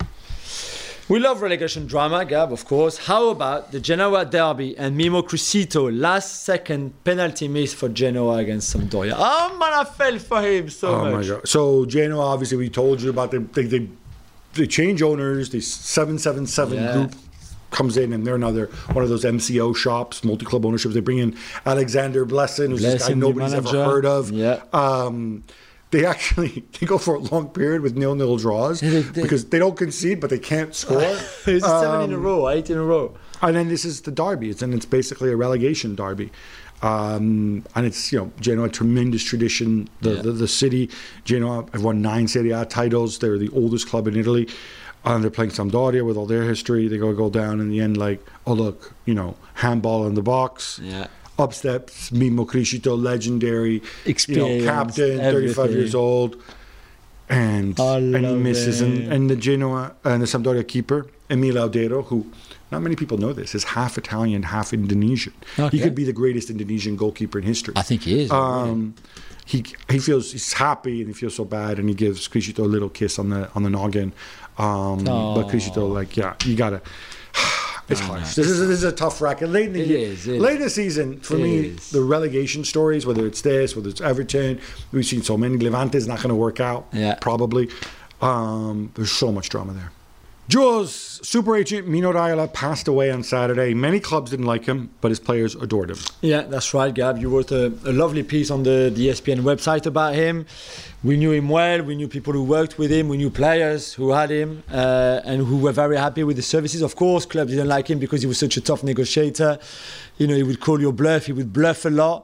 We love relegation drama, Gab, of course. How about the Genoa derby and Mimo Crisito last second penalty miss for Genoa against Sampdoria? Oh man, I fell for him so Oh much. my God! So Genoa, obviously, we told you about the they they, they change owners. The seven seven seven Yeah. group comes in, and they're another one of those M C O shops, multi-club ownerships. They bring in Alexander Blessin, who's this guy Blessin, the nobody's ever manager. heard of. Yeah. Um, they actually they go for a long period with nil-nil draws Yeah, they- they- because they don't concede, but they can't score. It's seven in a Um, row, eight in a row. And then this is the derby. It's and it's basically a relegation derby. Um, and it's, you know, Genoa, tremendous tradition. The, Yeah. the the city, Genoa have won nine Serie A titles. They're the oldest club in Italy. And they're playing Sampdoria with all their history. They go go down in the end like, oh look, you know, handball in the box. Yeah. Up steps Mimo Crisito, legendary, you know, Experience, captain, thirty-five everything. years old. And, I and he love misses. And, it. and the Genoa and the Sampdoria keeper, Emile Audero, who not many people know this, is half Italian, half Indonesian. Okay. He could be the greatest Indonesian goalkeeper in history. I think he is. Um, he he feels he's happy and he feels so bad, and he gives Crisito a little kiss on the on the noggin. Um, but Crisito, like, yeah, you gotta. It's harsh. This is this is a tough racket. Late in the It year, is, it late in the season, for It me, is. the relegation stories, whether it's this, whether it's Everton, we've seen so many. Levante's not going to work out, Yeah. probably. Um, there's so much drama there. Jules, super agent Mino Raiola passed away on Saturday. Many clubs didn't like him, but his players adored him. Yeah, that's right, Gab. You wrote a, a lovely piece on the, the E S P N website about him. We knew him well. We knew people who worked with him. We knew players who had him uh, and who were very happy with the services. Of course, clubs didn't like him because he was such a tough negotiator. You know, he would call your bluff. He would bluff a lot.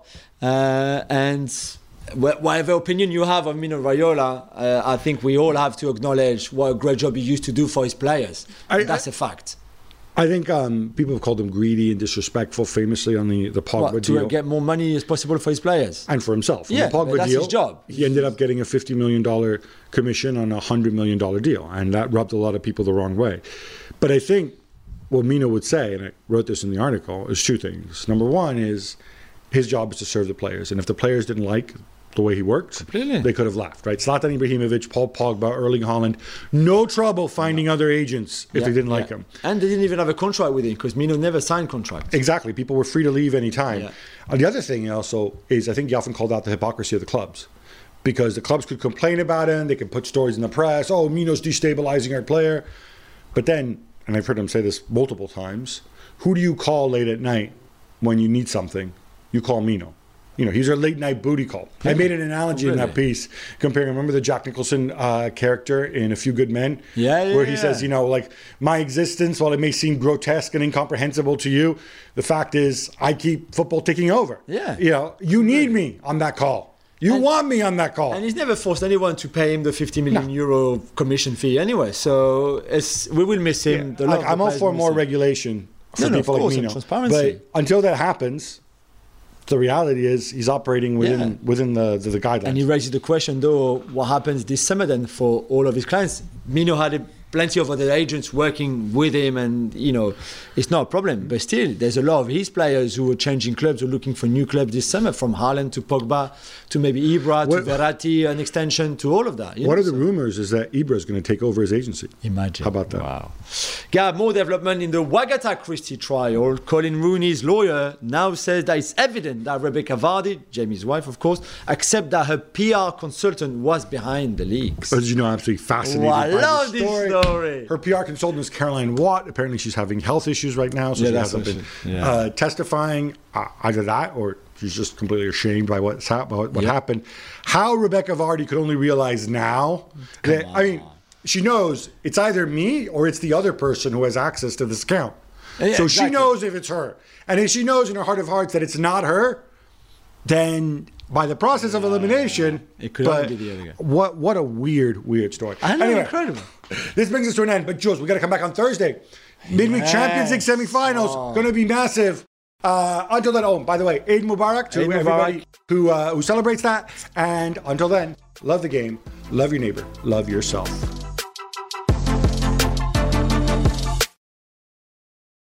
Uh, and wh- whatever opinion you have of Mino Raiola, uh, I think we all have to acknowledge what a great job he used to do for his players. I- That's I- a fact. I think um, people have called him greedy and disrespectful, famously on the the Pogba What, deal. to get more money as possible for his players. And for himself. On Yeah, the Pogba but that's deal, his job. He ended up getting a fifty million dollars commission on a one hundred million dollars deal, and that rubbed a lot of people the wrong way. But I think what Mino would say, and I wrote this in the article, is two things. Number one is his job is to serve the players, and if the players didn't like the way he works, Completely. they could have left, right? Zlatan Ibrahimovic, Paul Pogba, Erling Haaland, no trouble finding other agents if Yeah, they didn't like yeah. him. And they didn't even have a contract with him because Mino never signed contracts. Exactly. People were free to leave any time. Yeah. Uh, the other thing also is I think he often called out the hypocrisy of the clubs, because the clubs could complain about him. They could put stories in the press. Oh, Mino's destabilizing our player. But then, and I've heard him say this multiple times, who do you call late at night when you need something? You call Mino. You know, he's our late night booty call. I made an analogy in that Really? piece comparing, remember the Jack Nicholson uh, character in A Few Good Men? Yeah, yeah, Where he yeah. says, you know, like, my existence, while it may seem grotesque and incomprehensible to you, the fact is I keep football ticking over. Yeah. You know, you need me on that call. You And- want me on that call. And he's never forced anyone to pay him the fifty million euro commission fee anyway. So it's, we will miss him. The lot Like, of the I'm all players for will more miss him. regulation for No, no, of people course, like and Mino. transparency. But until that happens, the reality is he's operating within Yeah. within the, the, the guidelines. And he raises the question, though, what happens this summer then for all of his clients? Mino had a, plenty of other agents working with him, and, you know, it's not a problem. But still, there's a lot of his players who are changing clubs, who are looking for new clubs this summer, from Haaland to Pogba to maybe Ibra What- to Verratti, an extension to all of that. you One know, of the so- rumors is that Ibra is going to take over his agency. Imagine. How about that? Wow. Gab, more development in the Wagatha Christie trial. Colin Rooney's lawyer now says that it's evident that Rebecca Vardy, Jamie's wife, of course, accept that her P R consultant was behind the leaks. As you know, I'm absolutely fascinated Oh, I by love this this story. story. Her P R consultant is Caroline Watt. Apparently, she's having health issues right now, so Yeah, she that's hasn't what been she- yeah. uh, testifying. Uh, either that, or she's just completely ashamed by what's hap- what, what Yeah. happened. How Rebecca Vardy could only realize now that I mean, she knows it's either me or it's the other person who has access to this account. Yeah, so she exactly. knows if it's her, and if she knows in her heart of hearts that it's not her, then by the process of elimination, It could but only be the other guy. What what a weird weird story. I know, Anyway, incredible. this brings us to an end. But Jules, we got to come back on Thursday. Midweek Yes. Champions League semifinals Oh. going to be massive. Uh, until then, oh, by the way, Eid Mubarak to Eid everybody Mubarak. who uh, who celebrates that. And until then, love the game, love your neighbor, love yourself.